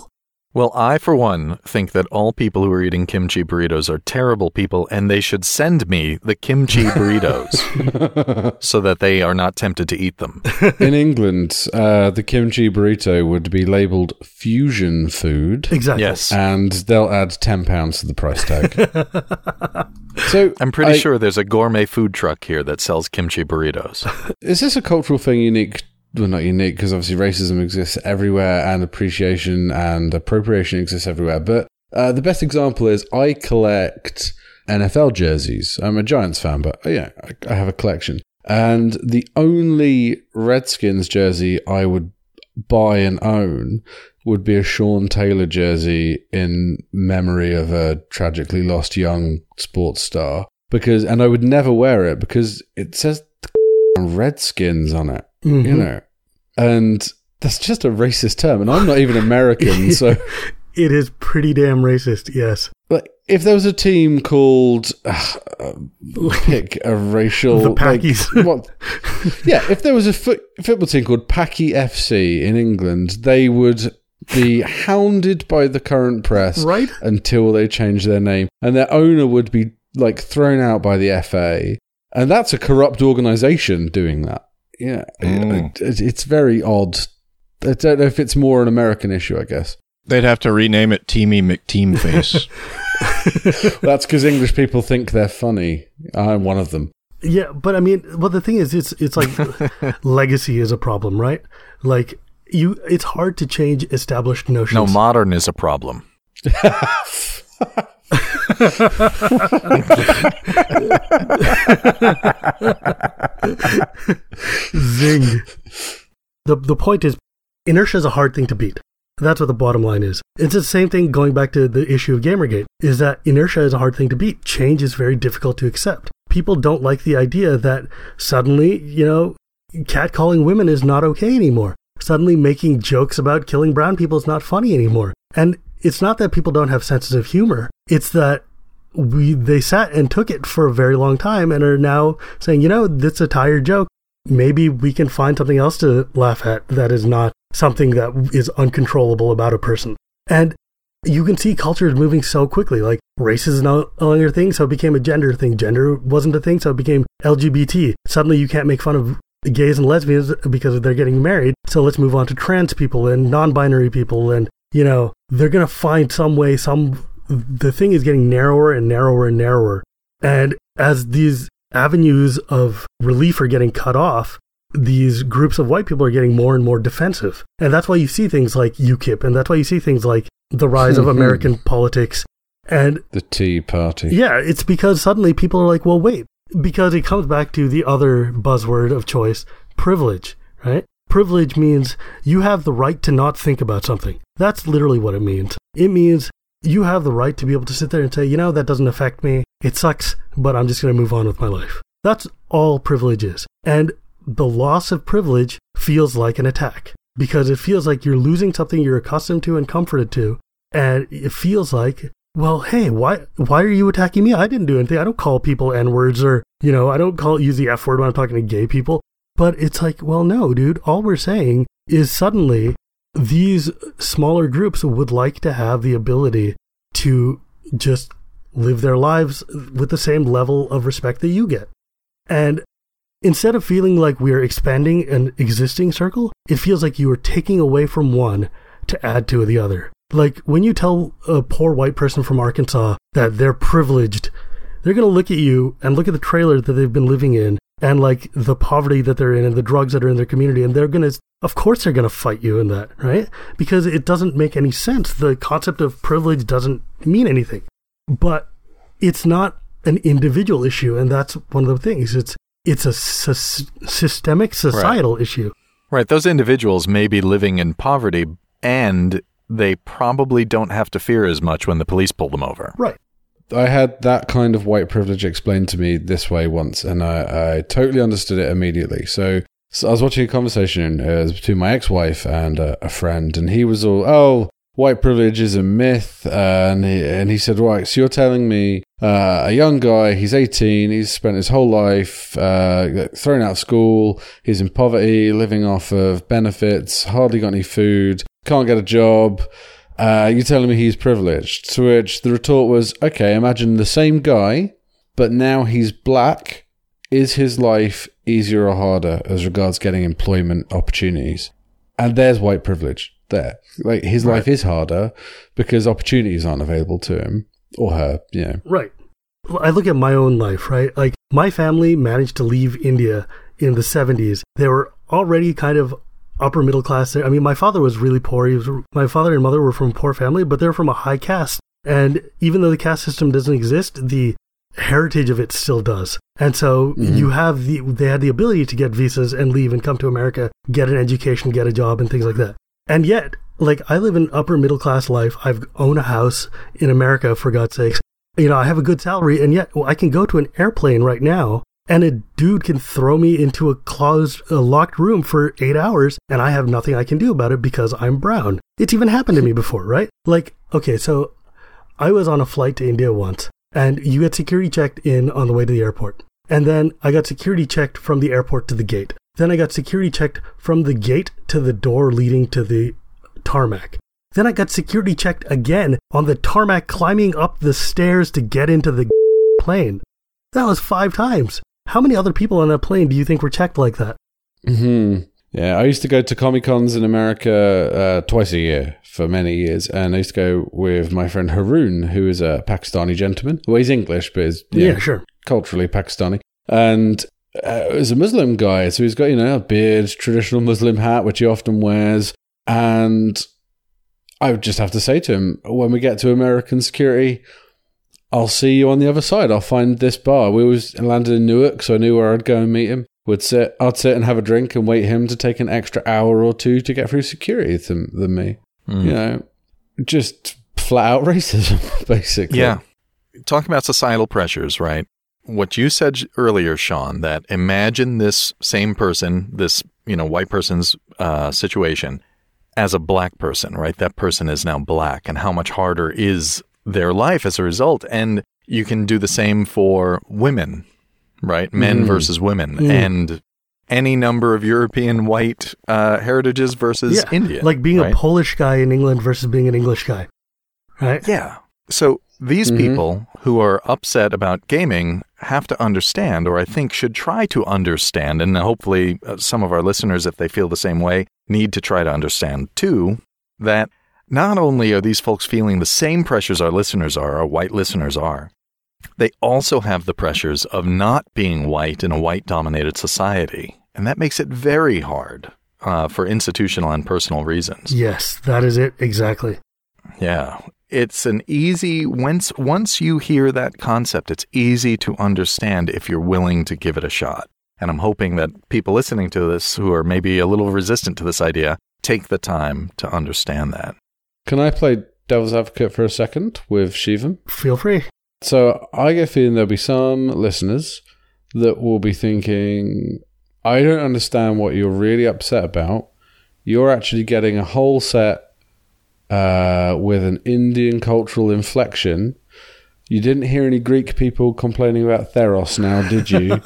Well, I, for one, think that all people who are eating kimchi burritos are terrible people, and they should send me the kimchi burritos so that they are not tempted to eat them. In England, uh, the kimchi burrito would be labelled fusion food. Exactly. Yes. And they'll add ten pounds to the price tag. So I'm pretty I, sure there's a gourmet food truck here that sells kimchi burritos. Is this a cultural thing unique? Well, not unique, because obviously racism exists everywhere and appreciation and appropriation exists everywhere. But uh, the best example is I collect N F L jerseys. I'm a Giants fan, but yeah, I, I have a collection. And the only Redskins jersey I would buy and own would be a Sean Taylor jersey in memory of a tragically lost young sports star. Because, and I would never wear it because it says Redskins on it. Mm-hmm. You know, and that's just a racist term, and I'm not even American, so it is pretty damn racist. Yes, like if there was a team called uh, pick a racial the Packies, like, what? Yeah, if there was a fo- football team called Packy F C in England, they would be hounded by the current press right? until they change their name, and their owner would be like thrown out by the F A, and that's a corrupt organization doing that. Yeah, mm. it, it's very odd. I don't know if it's more an American issue, I guess. They'd have to rename it Teamy McTeamface. That's because English people think they're funny. I'm one of them. Yeah, but I mean, well, the thing is, it's it's like legacy is a problem, right? Like, you, it's hard to change established notions. No, modern is a problem. Zing. The the point is, inertia is a hard thing to beat. That's what the bottom line is. It's the same thing going back to the issue of Gamergate, is that inertia is a hard thing to beat. Change is very difficult to accept. People don't like the idea that suddenly, you know, catcalling women is not okay anymore. Suddenly making jokes about killing brown people is not funny anymore. And it's not that people don't have senses of humor. It's that we they sat and took it for a very long time and are now saying, you know, that's a tired joke. Maybe we can find something else to laugh at that is not something that is uncontrollable about a person. And you can see culture is moving so quickly. Like, race is no longer a thing, so it became a gender thing. Gender wasn't a thing, so it became L G B T. Suddenly you can't make fun of gays and lesbians because they're getting married, so let's move on to trans people and non-binary people. And, you know, they're going to find some way, some... The thing is getting narrower and narrower and narrower. And as these avenues of relief are getting cut off, these groups of white people are getting more and more defensive. And that's why you see things like UKIP, and that's why you see things like the rise of American politics. And the Tea Party. Yeah, it's because suddenly people are like, well, wait, because it comes back to the other buzzword of choice, privilege, right? Privilege means you have the right to not think about something. That's literally what it means. It means you have the right to be able to sit there and say, you know, that doesn't affect me. It sucks, but I'm just going to move on with my life. That's all privilege is. And the loss of privilege feels like an attack because it feels like you're losing something you're accustomed to and comforted to. And it feels like, well, hey, why why are you attacking me? I didn't do anything. I don't call people N-words or, you know, I don't call use the F word when I'm talking to gay people. But it's like, well, no, dude, all we're saying is suddenly these smaller groups would like to have the ability to just live their lives with the same level of respect that you get. And instead of feeling like we're expanding an existing circle, it feels like you are taking away from one to add to the other. Like when you tell a poor white person from Arkansas that they're privileged, they're going to look at you and look at the trailer that they've been living in and like the poverty that they're in and the drugs that are in their community. And they're going to, of course they're going to fight you in that, right? Because it doesn't make any sense. The concept of privilege doesn't mean anything. But it's not an individual issue. And that's one of the things. It's it's a sy- systemic societal right. issue. Right. Those individuals may be living in poverty and they probably don't have to fear as much when the police pull them over. Right. I had that kind of white privilege explained to me this way once, and I, I totally understood it immediately. So, so I was watching a conversation uh, between my ex-wife and uh, a friend, and he was all, oh, white privilege is a myth, uh, and, he, and he said, right, so you're telling me uh, a young guy, he's eighteen, he's spent his whole life uh, thrown out of school, he's in poverty, living off of benefits, hardly got any food, can't get a job, Uh, you're telling me he's privileged. To which the retort was, okay, imagine the same guy, but now he's black. Is his life easier or harder as regards getting employment opportunities? And there's white privilege there. Like, his right. life is harder because opportunities aren't available to him or her, you know. Right. I look at my own life, right? Like, my family managed to leave India in the seventies. They were already kind of upper middle class there. I mean, my father was really poor. He was, my father and mother were from a poor family, but they're from a high caste. And even though the caste system doesn't exist, the heritage of it still does. And so mm-hmm. you have the, they had the ability to get visas and leave and come to America, get an education, get a job and things like that. And yet, like, I live an upper middle class life. I've owned a house in America, for God's sakes. You know, I have a good salary, and yet well, I can go to an airplane right now and a dude can throw me into a closed, a locked room for eight hours and I have nothing I can do about it because I'm brown. It's even happened to me before, right? Like, okay, so I was on a flight to India once and you get security checked in on the way to the airport. And then I got security checked from the airport to the gate. Then I got security checked from the gate to the door leading to the tarmac. Then I got security checked again on the tarmac climbing up the stairs to get into the plane. That was five times. How many other people on that plane do you think were checked like that? Mm-hmm. Yeah, I used to go to Comic-Cons in America uh, twice a year for many years, and I used to go with my friend Haroon, who is a Pakistani gentleman. Well, he's English, but is yeah, know, sure, culturally Pakistani. And uh, he's a Muslim guy, so he's got, you know, a beard, traditional Muslim hat, which he often wears. And I would just have to say to him, when we get to American security, I'll see you on the other side. I'll find this bar. We always landed in Newark, so I knew where I'd go and meet him. Would sit, I'd sit and have a drink and wait him to take an extra hour or two to get through security than, than me. Mm. You know, just flat out racism, basically. Yeah. Talking about societal pressures, right? What you said earlier, Sean, that imagine this same person, this, you know, white person's uh, situation as a black person, right? That person is now black, and how much harder is their life as a result. And you can do the same for women, right? Men mm. versus women, mm. and any number of European white uh, heritages versus yeah, Indian. Like being right? a Polish guy in England versus being an English guy, right? Yeah. So these mm-hmm. people who are upset about gaming have to understand, or I think should try to understand, and hopefully uh, some of our listeners, if they feel the same way, need to try to understand too, that not only are these folks feeling the same pressures our listeners are, our white listeners are, they also have the pressures of not being white in a white-dominated society. And that makes it very hard uh, for institutional and personal reasons. Yes, that is it. Exactly. Yeah. It's an easy, once, once you hear that concept, it's easy to understand if you're willing to give it a shot. And I'm hoping that people listening to this who are maybe a little resistant to this idea take the time to understand that. Can I play devil's advocate for a second with Shivam? Feel free. So I get a feeling there'll be some listeners that will be thinking, I don't understand what you're really upset about. You're actually getting a whole set uh, with an Indian cultural inflection. You didn't hear any Greek people complaining about Theros now, did you?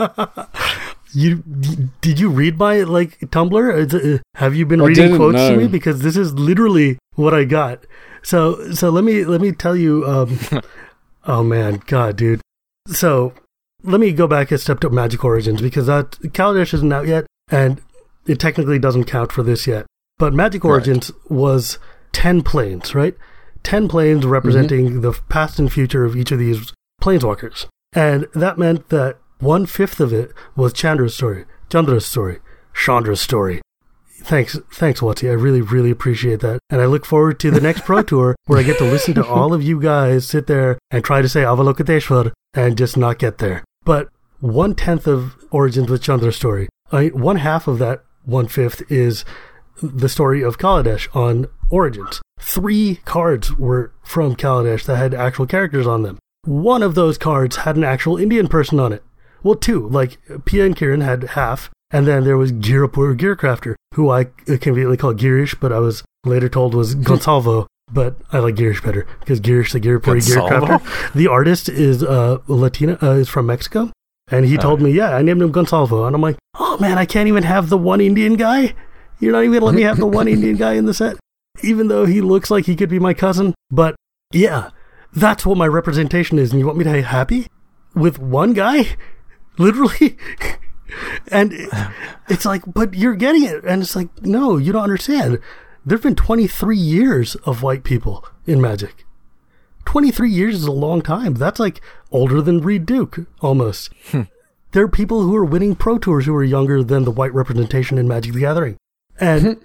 you did you read my like Tumblr? Have you been I reading quotes know. to me? Because this is literally what I got. So so let me let me tell you. Um, oh man, God, dude. So let me go back a step to Magic Origins, because that Kaladesh isn't out yet, and it technically doesn't count for this yet. But Magic Origins right. was ten planes, right? ten planes representing mm-hmm. the past and future of each of these planeswalkers. And that meant that one-fifth of it was Chandra's story, Chandra's story, Chandra's story. Thanks, thanks, Watsy. I really, really appreciate that. And I look forward to the next Pro Tour where I get to listen to all of you guys sit there and try to say Avalokiteshvar and just not get there. But one-tenth of Origins was Chandra's story. I, one half of that one-fifth is the story of Kaladesh on Origins. Three cards were from Kaladesh that had actual characters on them. One of those cards had an actual Indian person on it. Well, two. Like, Pia and Kiran had half, and then there was Girapur Gearcrafter, who I conveniently called Girish, but I was later told was Gonsalvo, but I like Girish better, because Girish, the Girapuri Gearcrafter. The artist is uh, Latina, uh, is from Mexico, and he told uh, me, yeah, I named him Gonsalvo, and I'm like, oh man, I can't even have the one Indian guy? You're not even going to let me have the one Indian guy in the set? even though he looks like he could be my cousin. But yeah, that's what my representation is. And you want me to be happy with one guy? Literally? And it, it's like, but you're getting it. And it's like, no, you don't understand. There have been twenty-three years of white people in Magic. twenty-three years is a long time. That's like older than Reed Duke, almost. Hmm. There are people who are winning Pro Tours who are younger than the white representation in Magic the Gathering. And,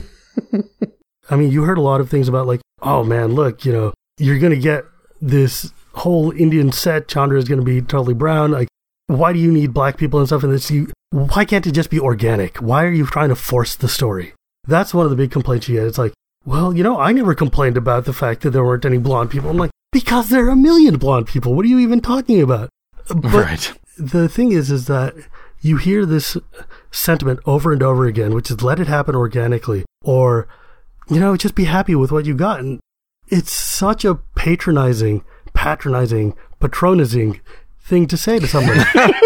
I mean, you heard a lot of things about like, oh man, look, you know, you're going to get this whole Indian set. Chandra is going to be totally brown. Like, why do you need black people and stuff in this? You, why can't it just be organic? Why are you trying to force the story? That's one of the big complaints you get. It's like, well, you know, I never complained about the fact that there weren't any blonde people. I'm like, because there are a million blonde people. What are you even talking about? But right. The thing is, is that you hear this sentiment over and over again, which is let it happen organically, or, you know, just be happy with what you got. And it's such a patronizing, patronizing, patronizing thing to say to somebody.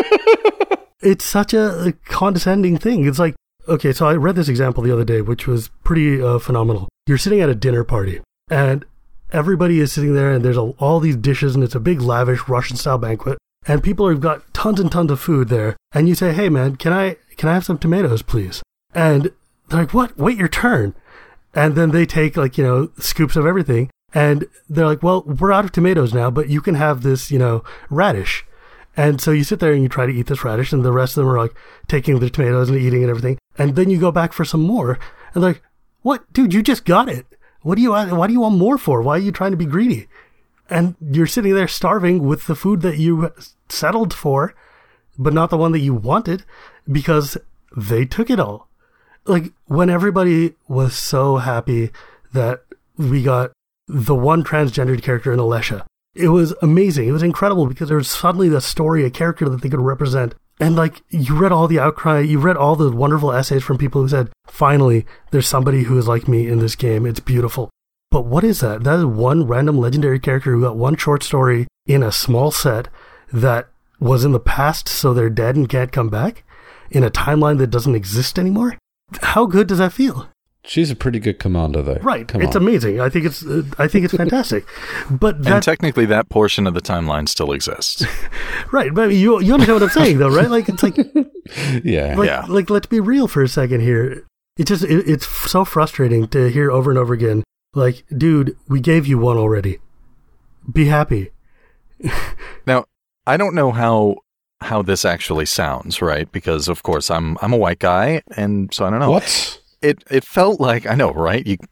It's such a, a condescending thing. It's like, okay, so I read this example the other day, which was pretty uh, phenomenal. You're sitting at a dinner party, and everybody is sitting there, and there's a, all these dishes, and it's a big, lavish Russian-style banquet, and people have got tons and tons of food there, and you say, hey, man, can I can I have some tomatoes, please? And they're like, what? Wait your turn. And then they take, like, you know, scoops of everything, and they're like, well, we're out of tomatoes now, but you can have this, you know, radish. And so you sit there and you try to eat this radish, and the rest of them are like taking the tomatoes and eating and everything. And then you go back for some more, and they're like, what? Dude, you just got it. What do you, why do you want more for? Why are you trying to be greedy? And you're sitting there starving with the food that you settled for, but not the one that you wanted, because they took it all. Like, when everybody was so happy that we got the one transgendered character in Alesha, it was amazing. It was incredible because there was suddenly the story, a character that they could represent. And like, you read all the outcry, you read all the wonderful essays from people who said, finally, there's somebody who is like me in this game. It's beautiful. But what is that? That is one random legendary character who got one short story in a small set that was in the past, so they're dead and can't come back in a timeline that doesn't exist anymore. How good does that feel? She's a pretty good commander, though. Right. Come it's on. amazing. I think it's uh, I think it's fantastic. But that, and technically, that portion of the timeline still exists. Right. But you you understand what I'm saying, though, right? Like, it's like, yeah, like, yeah. Like, let's be real for a second here. It just it, it's so frustrating to hear over and over again. Like, dude, we gave you one already. Be happy. Now, I don't know how how this actually sounds, right? Because of course, I'm I'm a white guy, and so I don't know. What? It it felt like, I know, right? You,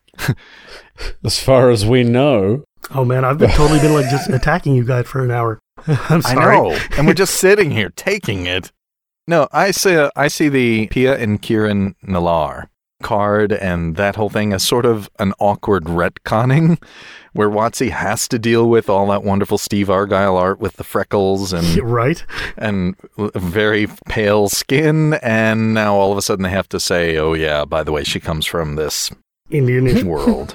as far as we know. Oh man, I've been totally been like just attacking you guys for an hour. I'm sorry. I know, and we're just sitting here taking it. No, I see uh, I see the Pia and Kieran Nalaar card and that whole thing as sort of an awkward retconning, where WotC has to deal with all that wonderful Steve Argyle art with the freckles and right and very pale skin, and now all of a sudden they have to say, "Oh yeah, by the way, she comes from this Indian world."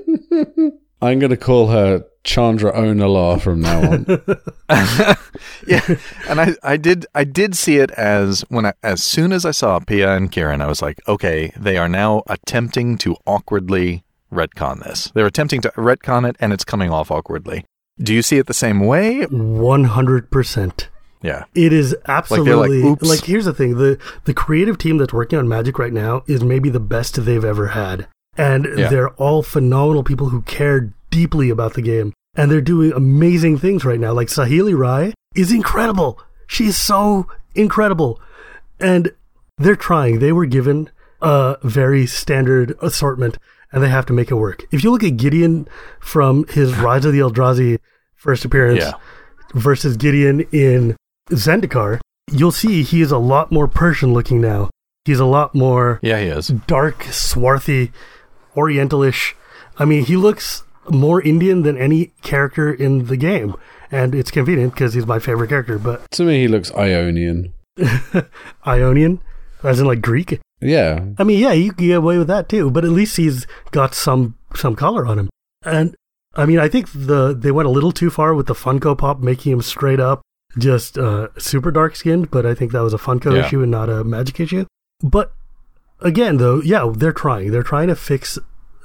I'm going to call her Chandra Onala from now on. Yeah, and I, I did I did see it as when I, as soon as I saw Pia and Kieran, I was like, okay, they are now attempting to awkwardly retcon this. They're attempting to retcon it, and it's coming off awkwardly. Do you see it the same way? one hundred percent. Yeah. It is absolutely, like, like, here's the thing, the, the creative team that's working on Magic right now is maybe the best they've ever had. And yeah. they're all phenomenal people who care deeply about the game. And they're doing amazing things right now. Like Saheeli Rai is incredible. She's so incredible. And they're trying. They were given a very standard assortment, and they have to make it work. If you look at Gideon from his Rise of the Eldrazi first appearance yeah. versus Gideon in Zendikar, you'll see he is a lot more Persian looking now. He's a lot more yeah, he is. dark, swarthy, orientalish. I mean, he looks more Indian than any character in the game. And it's convenient because he's my favorite character. But to me, he looks Ionian. Ionian? As in like Greek? Yeah. I mean, yeah, you can get away with that too. But at least he's got some some color on him. And I mean, I think the they went a little too far with the Funko Pop, making him straight up just uh, super dark skinned. But I think that was a Funko yeah. issue and not a Magic issue. But again, though, yeah, they're trying. They're trying to fix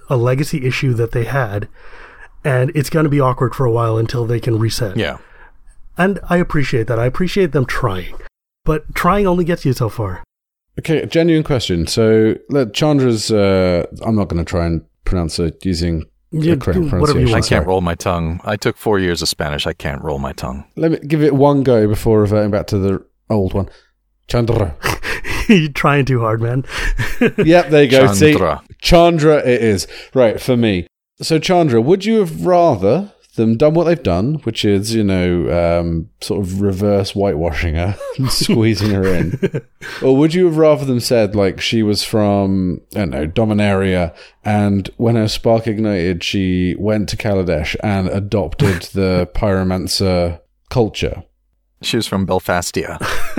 a legacy issue that they had, and it's going to be awkward for a while until they can reset. Yeah. And I appreciate that. I appreciate them trying. But trying only gets you so far. Okay, genuine question. So, let Chandra's, uh, I'm not going to try and pronounce it using You, the correct do whatever you pronunciation. I want. can't roll my tongue. I took four years of Spanish. I can't roll my tongue. Let me give it one go before reverting back to the old one. Chandra. You're trying too hard, man. Yep, there you go. Chandra. See, Chandra it is. Right, for me. So, Chandra, would you have rather them done what they've done, which is, you know, um, sort of reverse whitewashing her and squeezing her in? Or would you have rather them said, like, she was from, I don't know, Dominaria, and when her spark ignited, she went to Kaladesh and adopted the pyromancer culture? She was from Belfastia.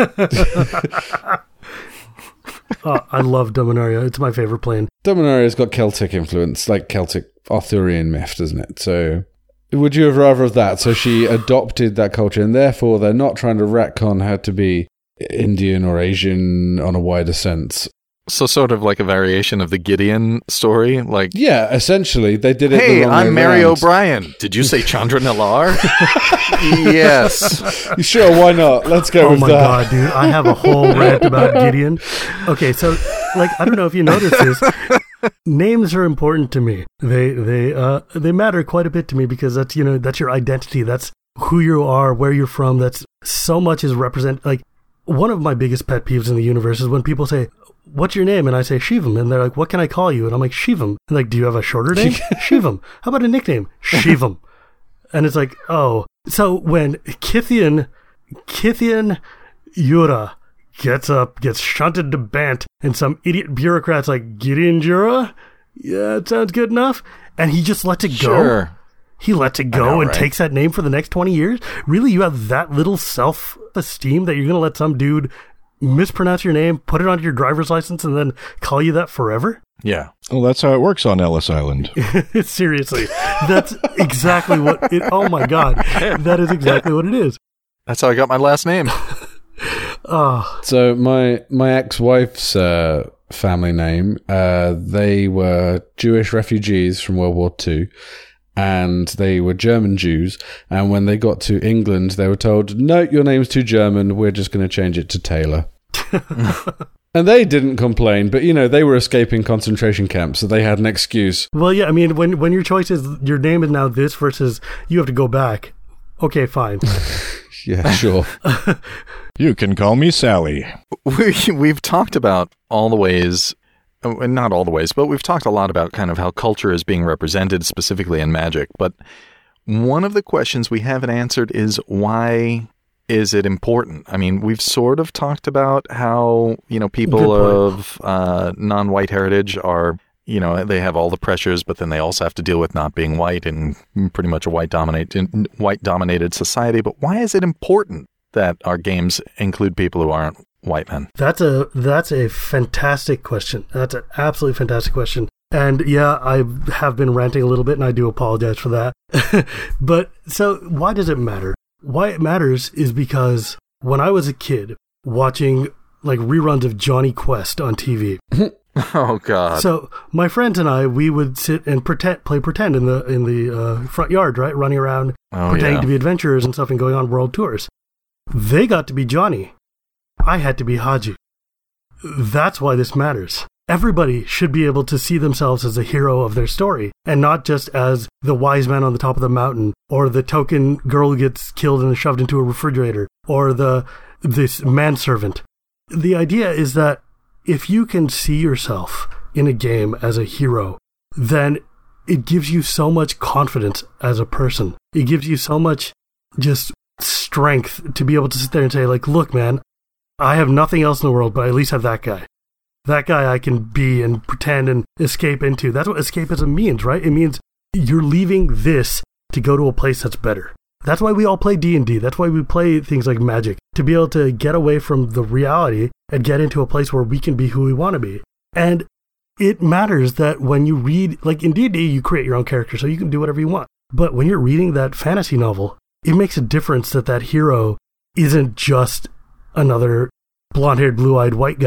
Oh, I love Dominaria. It's my favorite plane. Dominaria's got Celtic influence, like Celtic Arthurian myth, doesn't it? So, would you have rather of that? So she adopted that culture, and therefore they're not trying to retcon her to be Indian or Asian on a wider sense. So sort of like a variation of the Gideon story. Like, Yeah, essentially, they did it the hey, wrong I'm way Mary round. O'Brien. Did you say Chandra Nalar? Yes. Sure, why not? Let's go Oh with my that. god, dude. I have a whole rant about Gideon. Okay, so, like, I don't know if you noticed this. Names are important to me. They they uh they matter quite a bit to me because that's, you know, that's your identity. That's who you are, where you're from. That's so much is represent. Like, one of my biggest pet peeves in the universe is when people say, "What's your name?" And I say Shivam, and they're like, "What can I call you?" And I'm like, Shivam. And like, do you have a shorter name? Shivam. How about a nickname? Shivam. And it's like, oh. So when Kithian, Kithian Yura gets up, gets shunted to Bant, and some idiot bureaucrat's like, Gideon Jura? Yeah, it sounds good enough. And he just lets it go. Sure. He lets it go know, and right? takes that name for the next twenty years? Really? You have that little self-esteem that you're going to let some dude mispronounce your name, put it onto your driver's license, and then call you that forever? Yeah. Well, that's how it works on Ellis Island. Seriously. That's exactly what it... Oh, my God. That is exactly what it is. That's how I got my last name. Oh, So my my ex-wife's uh, family name, uh, they were Jewish refugees from World War Two, and they were German Jews. And when they got to England, they were told, "No, your name's too German. We're just going to change it to Taylor." And they didn't complain, but, you know, they were escaping concentration camps, so they had an excuse. well, yeah, I mean, when, when your choice is your name is now this versus you have to go back, okay, fine. Yeah, sure. You can call me Sally. We, we've talked about all the ways, uh, not all the ways, but we've talked a lot about kind of how culture is being represented specifically in Magic. But one of the questions we haven't answered is why is it important? I mean, we've sort of talked about how, you know, people of uh, non-white heritage are, you know, they have all the pressures, but then they also have to deal with not being white in pretty much a white dominated white dominated society. But why is it important that our games include people who aren't white men? That's a that's a fantastic question. That's an absolutely fantastic question. And yeah, I have been ranting a little bit, and I do apologize for that. But so why does it matter? Why it matters is because when I was a kid watching like reruns of Johnny Quest on T V. Oh God! So my friends and I, we would sit and pretend, play pretend in the in the uh, front yard, right, running around, Oh, pretending yeah. to be adventurers and stuff, and going on world tours. They got to be Johnny. I had to be Haji. That's why this matters. Everybody should be able to see themselves as a hero of their story, and not just as the wise man on the top of the mountain, or the token girl who gets killed and shoved into a refrigerator, or the this manservant. The idea is that if you can see yourself in a game as a hero, then it gives you so much confidence as a person. It gives you so much just strength to be able to sit there and say, like, look, man, I have nothing else in the world, but I at least have that guy. That guy I can be and pretend and escape into. That's what escapism means, right? It means you're leaving this to go to a place that's better. That's why we all play D and D. That's why we play things like Magic, to be able to get away from the reality and get into a place where we can be who we want to be. And it matters that when you read, like in D and D, you create your own character, so you can do whatever you want. But when you're reading that fantasy novel, it makes a difference that that hero isn't just another blonde-haired, blue-eyed white guy.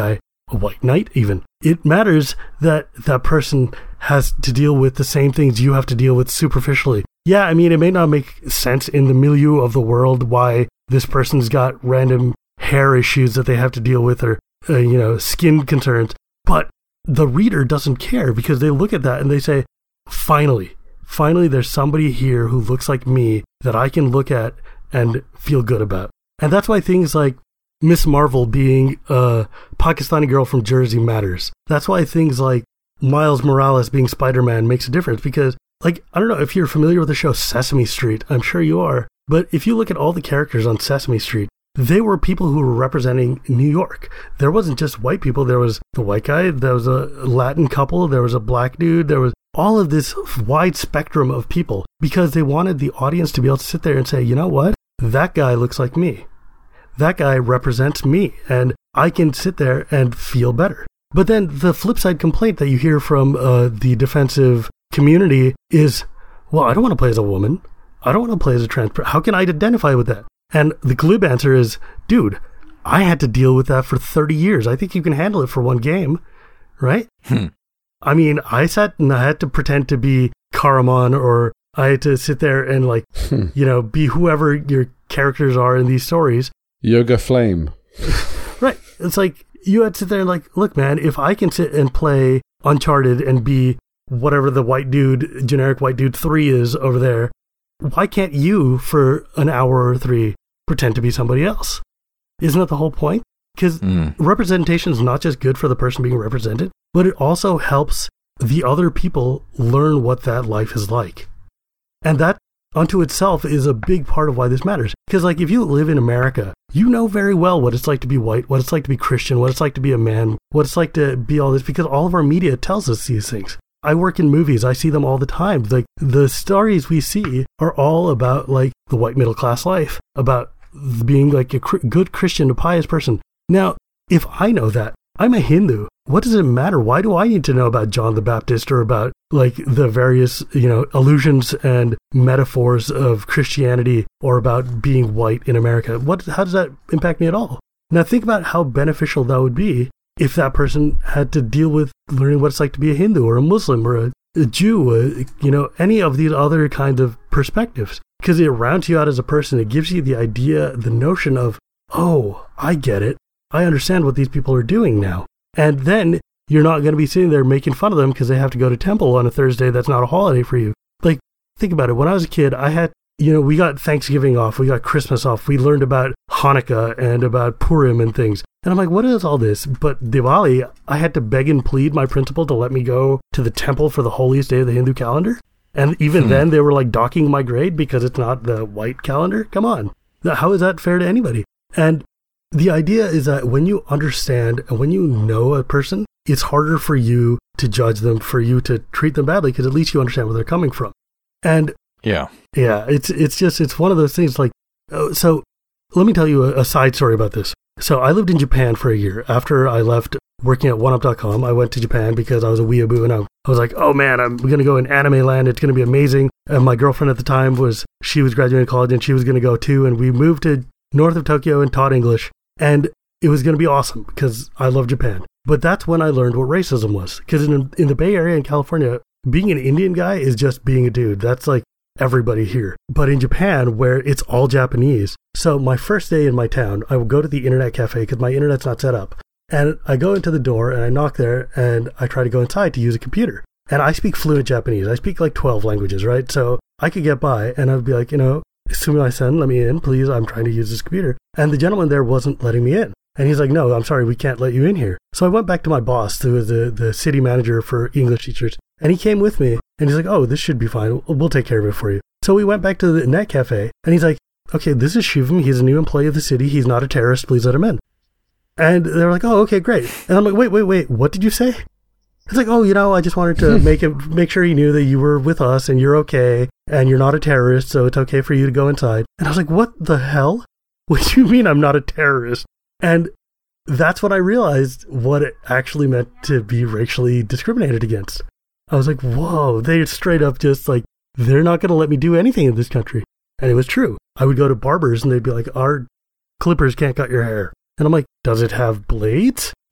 a white knight even. It matters that that person has to deal with the same things you have to deal with superficially. Yeah, I mean, it may not make sense in the milieu of the world why this person's got random hair issues that they have to deal with or, uh, you know, skin concerns. But the reader doesn't care because they look at that and they say, finally, finally, there's somebody here who looks like me that I can look at and feel good about. And that's why things like Miss Marvel being a Pakistani girl from Jersey matters. That's why things like Miles Morales being Spider-Man makes a difference because, like, I don't know if you're familiar with the show Sesame Street. I'm sure you are. But if you look at all the characters on Sesame Street, they were people who were representing New York. There wasn't just white people. There was the white guy. There was a Latin couple. There was a black dude. There was all of this wide spectrum of people because they wanted the audience to be able to sit there and say, you know what? That guy looks like me. That guy represents me, and I can sit there and feel better. But then the flip side complaint that you hear from uh, the defensive community is, well, I don't want to play as a woman. I don't want to play as a trans person. How can I identify with that? And the glib answer is, dude, I had to deal with that for thirty years. I think you can handle it for one game, right? Hmm. I mean, I sat and I had to pretend to be Karaman, or I had to sit there and, like, Hmm. you know, be whoever your characters are in these stories. Yoga Flame. Right. It's like, you had to sit there and like, look, man, if I can sit and play Uncharted and be whatever the white dude, generic white dude three is over there, why can't you, for an hour or three, pretend to be somebody else? Isn't that the whole point? Because Mm. representation is not just good for the person being represented, but it also helps the other people learn what that life is like. And that unto itself is a big part of why this matters. Because, like, if you live in America, you know very well what it's like to be white, what it's like to be Christian, what it's like to be a man, what it's like to be all this, because all of our media tells us these things. I work in movies. I see them all the time. Like, the stories we see are all about, like, the white middle class life, about being, like, a cr- good Christian, a pious person. Now, if I know that, I'm a Hindu. What does it matter? Why do I need to know about John the Baptist or about, like, the various, you know, allusions and metaphors of Christianity or about being white in America? What, how does that impact me at all? Now, think about how beneficial that would be if that person had to deal with learning what it's like to be a Hindu or a Muslim or a, a Jew, a, you know, any of these other kinds of perspectives. Because it rounds you out as a person. It gives you the idea, the notion of, oh, I get it. I understand what these people are doing now. And then you're not going to be sitting there making fun of them because they have to go to temple on a Thursday that's not a holiday for you. Like, think about it. When I was a kid, I had, you know, we got Thanksgiving off, we got Christmas off, we learned about Hanukkah and about Purim and things. And I'm like, what is all this? But Diwali, I had to beg and plead my principal to let me go to the temple for the holiest day of the Hindu calendar. And even hmm. then, they were like docking my grade because it's not the white calendar. Come on. How is that fair to anybody? And the idea is that when you understand and when you know a person, it's harder for you to judge them, for you to treat them badly, because at least you understand where they're coming from. And yeah, yeah, it's it's just, it's one of those things like, uh, so let me tell you a, a side story about this. So I lived in Japan for a year. After I left working at one up dot com, I went to Japan because I was a weeaboo and I, I was like, oh man, I'm going to go in anime land. It's going to be amazing. And my girlfriend at the time was, she was graduating college and she was going to go too. And we moved to north of Tokyo and taught English. And it was going to be awesome because I love Japan. But that's when I learned what racism was. Because in, in the Bay Area in California, being an Indian guy is just being a dude. That's like everybody here. But in Japan, where it's all Japanese. So my first day in my town, I would go to the internet cafe because my internet's not set up. And I go into the door and I knock there and I try to go inside to use a computer. And I speak fluent Japanese. I speak like twelve languages, right? So I could get by and I would be like, you know, sumimasen, let me in, please. I'm trying to use this computer. And the gentleman there wasn't letting me in. And he's like, no, I'm sorry, we can't let you in here. So I went back to my boss, who was the, the city manager for English teachers. And he came with me and he's like, oh, this should be fine. We'll take care of it for you. So we went back to the net cafe and he's like, okay, this is Shivam. He's a new employee of the city. He's not a terrorist. Please let him in. And they were like, oh, okay, great. And I'm like, wait, wait, wait, what did you say? It's like, oh, you know, I just wanted to make him make sure he knew that you were with us and you're okay and you're not a terrorist, so it's okay for you to go inside. And I was like, what the hell? What do you mean I'm not a terrorist? And that's when I realized what it actually meant to be racially discriminated against. I was like, whoa, they straight up just like, they're not going to let me do anything in this country. And it was true. I would go to barbers and they'd be like, our clippers can't cut your hair. And I'm like, does it have blades?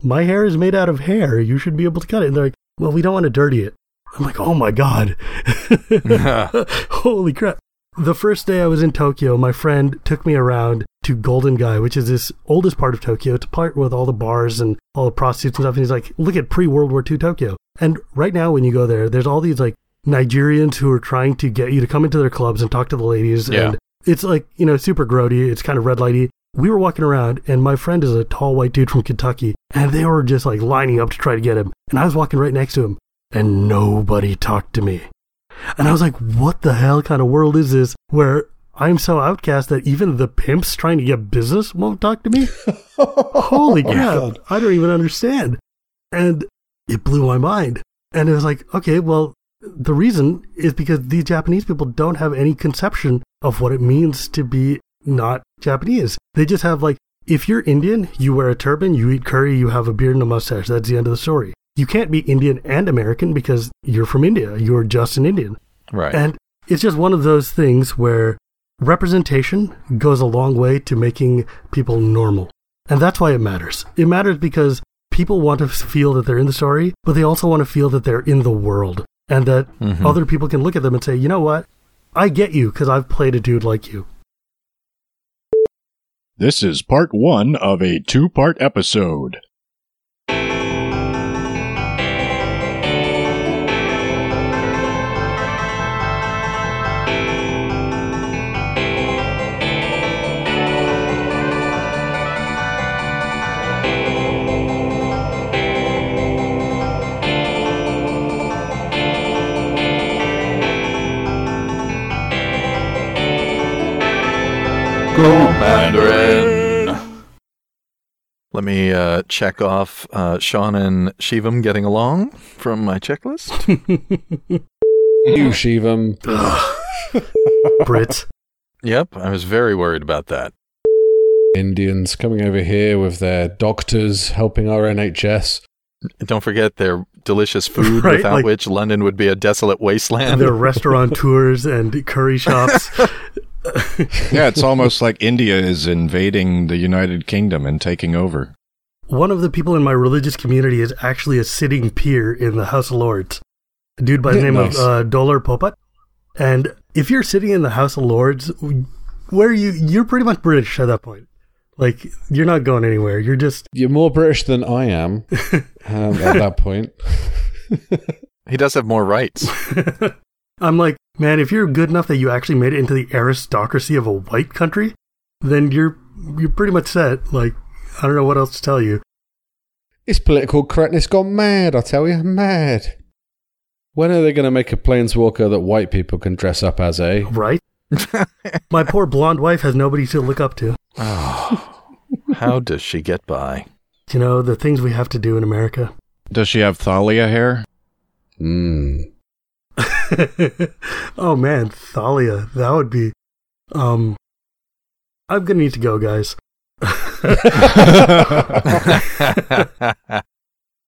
my hair is made out of hair. You should be able to cut it. And they're like, well, we don't want to dirty it. I'm like, oh my God. Holy crap. The first day I was in Tokyo, my friend took me around to Golden Gai, which is this oldest part of Tokyo. It's a part with all the bars and all the prostitutes and stuff. And he's like, look at pre-World War Two Tokyo. And right now when you go there, there's all these like Nigerians who are trying to get you to come into their clubs and talk to the ladies. Yeah. And it's like, you know, super grody. It's kind of red lighty. We were walking around and my friend is a tall white dude from Kentucky and they were just like lining up to try to get him. And I was walking right next to him and nobody talked to me. And I was like, what the hell kind of world is this where I'm so outcast that even the pimps trying to get business won't talk to me? Holy crap. Oh, I don't even understand. And it blew my mind. And it was like, okay, well, the reason is because these Japanese people don't have any conception of what it means to be not Japanese. They just have like, if you're Indian, you wear a turban, you eat curry, you have a beard and a mustache. That's the end of the story. You can't be Indian and American because you're from India. You're just an Indian. Right. And it's just one of those things where representation goes a long way to making people normal. And that's why it matters. It matters because people want to feel that they're in the story, but they also want to feel that they're in the world and that mm-hmm. other people can look at them and say, you know what? I get you because I've played a dude like you. This is part one of a two-part episode. Go Mandarin! Let me uh, check off uh, Sean and Shivam getting along from my checklist. You, Shivam. Brits. Yep, I was very worried about that. Indians coming over here with their doctors helping our N H S. Don't forget their delicious food, right? without like, which London would be a desolate wasteland. Their restaurateurs and curry shops. Yeah, it's almost like India is invading the United Kingdom and taking over. One of the people in my religious community is actually a sitting peer in the House of Lords. A dude by the yeah, name nice. of uh, Dolar Popat. And if you're sitting in the House of Lords, where you, you're pretty much British at that point. Like, you're not going anywhere. You're just... You're more British than I am um, at that point. He does have more rights. I'm like, man, if you're good enough that you actually made it into the aristocracy of a white country, then you're you're pretty much set. Like, I don't know what else to tell you. This political correctness gone mad, I tell you, mad. When are they going to make a planeswalker that white people can dress up as, eh? Right? My poor blonde wife has nobody to look up to. Oh, how does she get by? You know, the things we have to do in America. Does she have Thalia hair? Hmm. Oh man, Thalia. That would be... Um, I'm going to need to go, guys.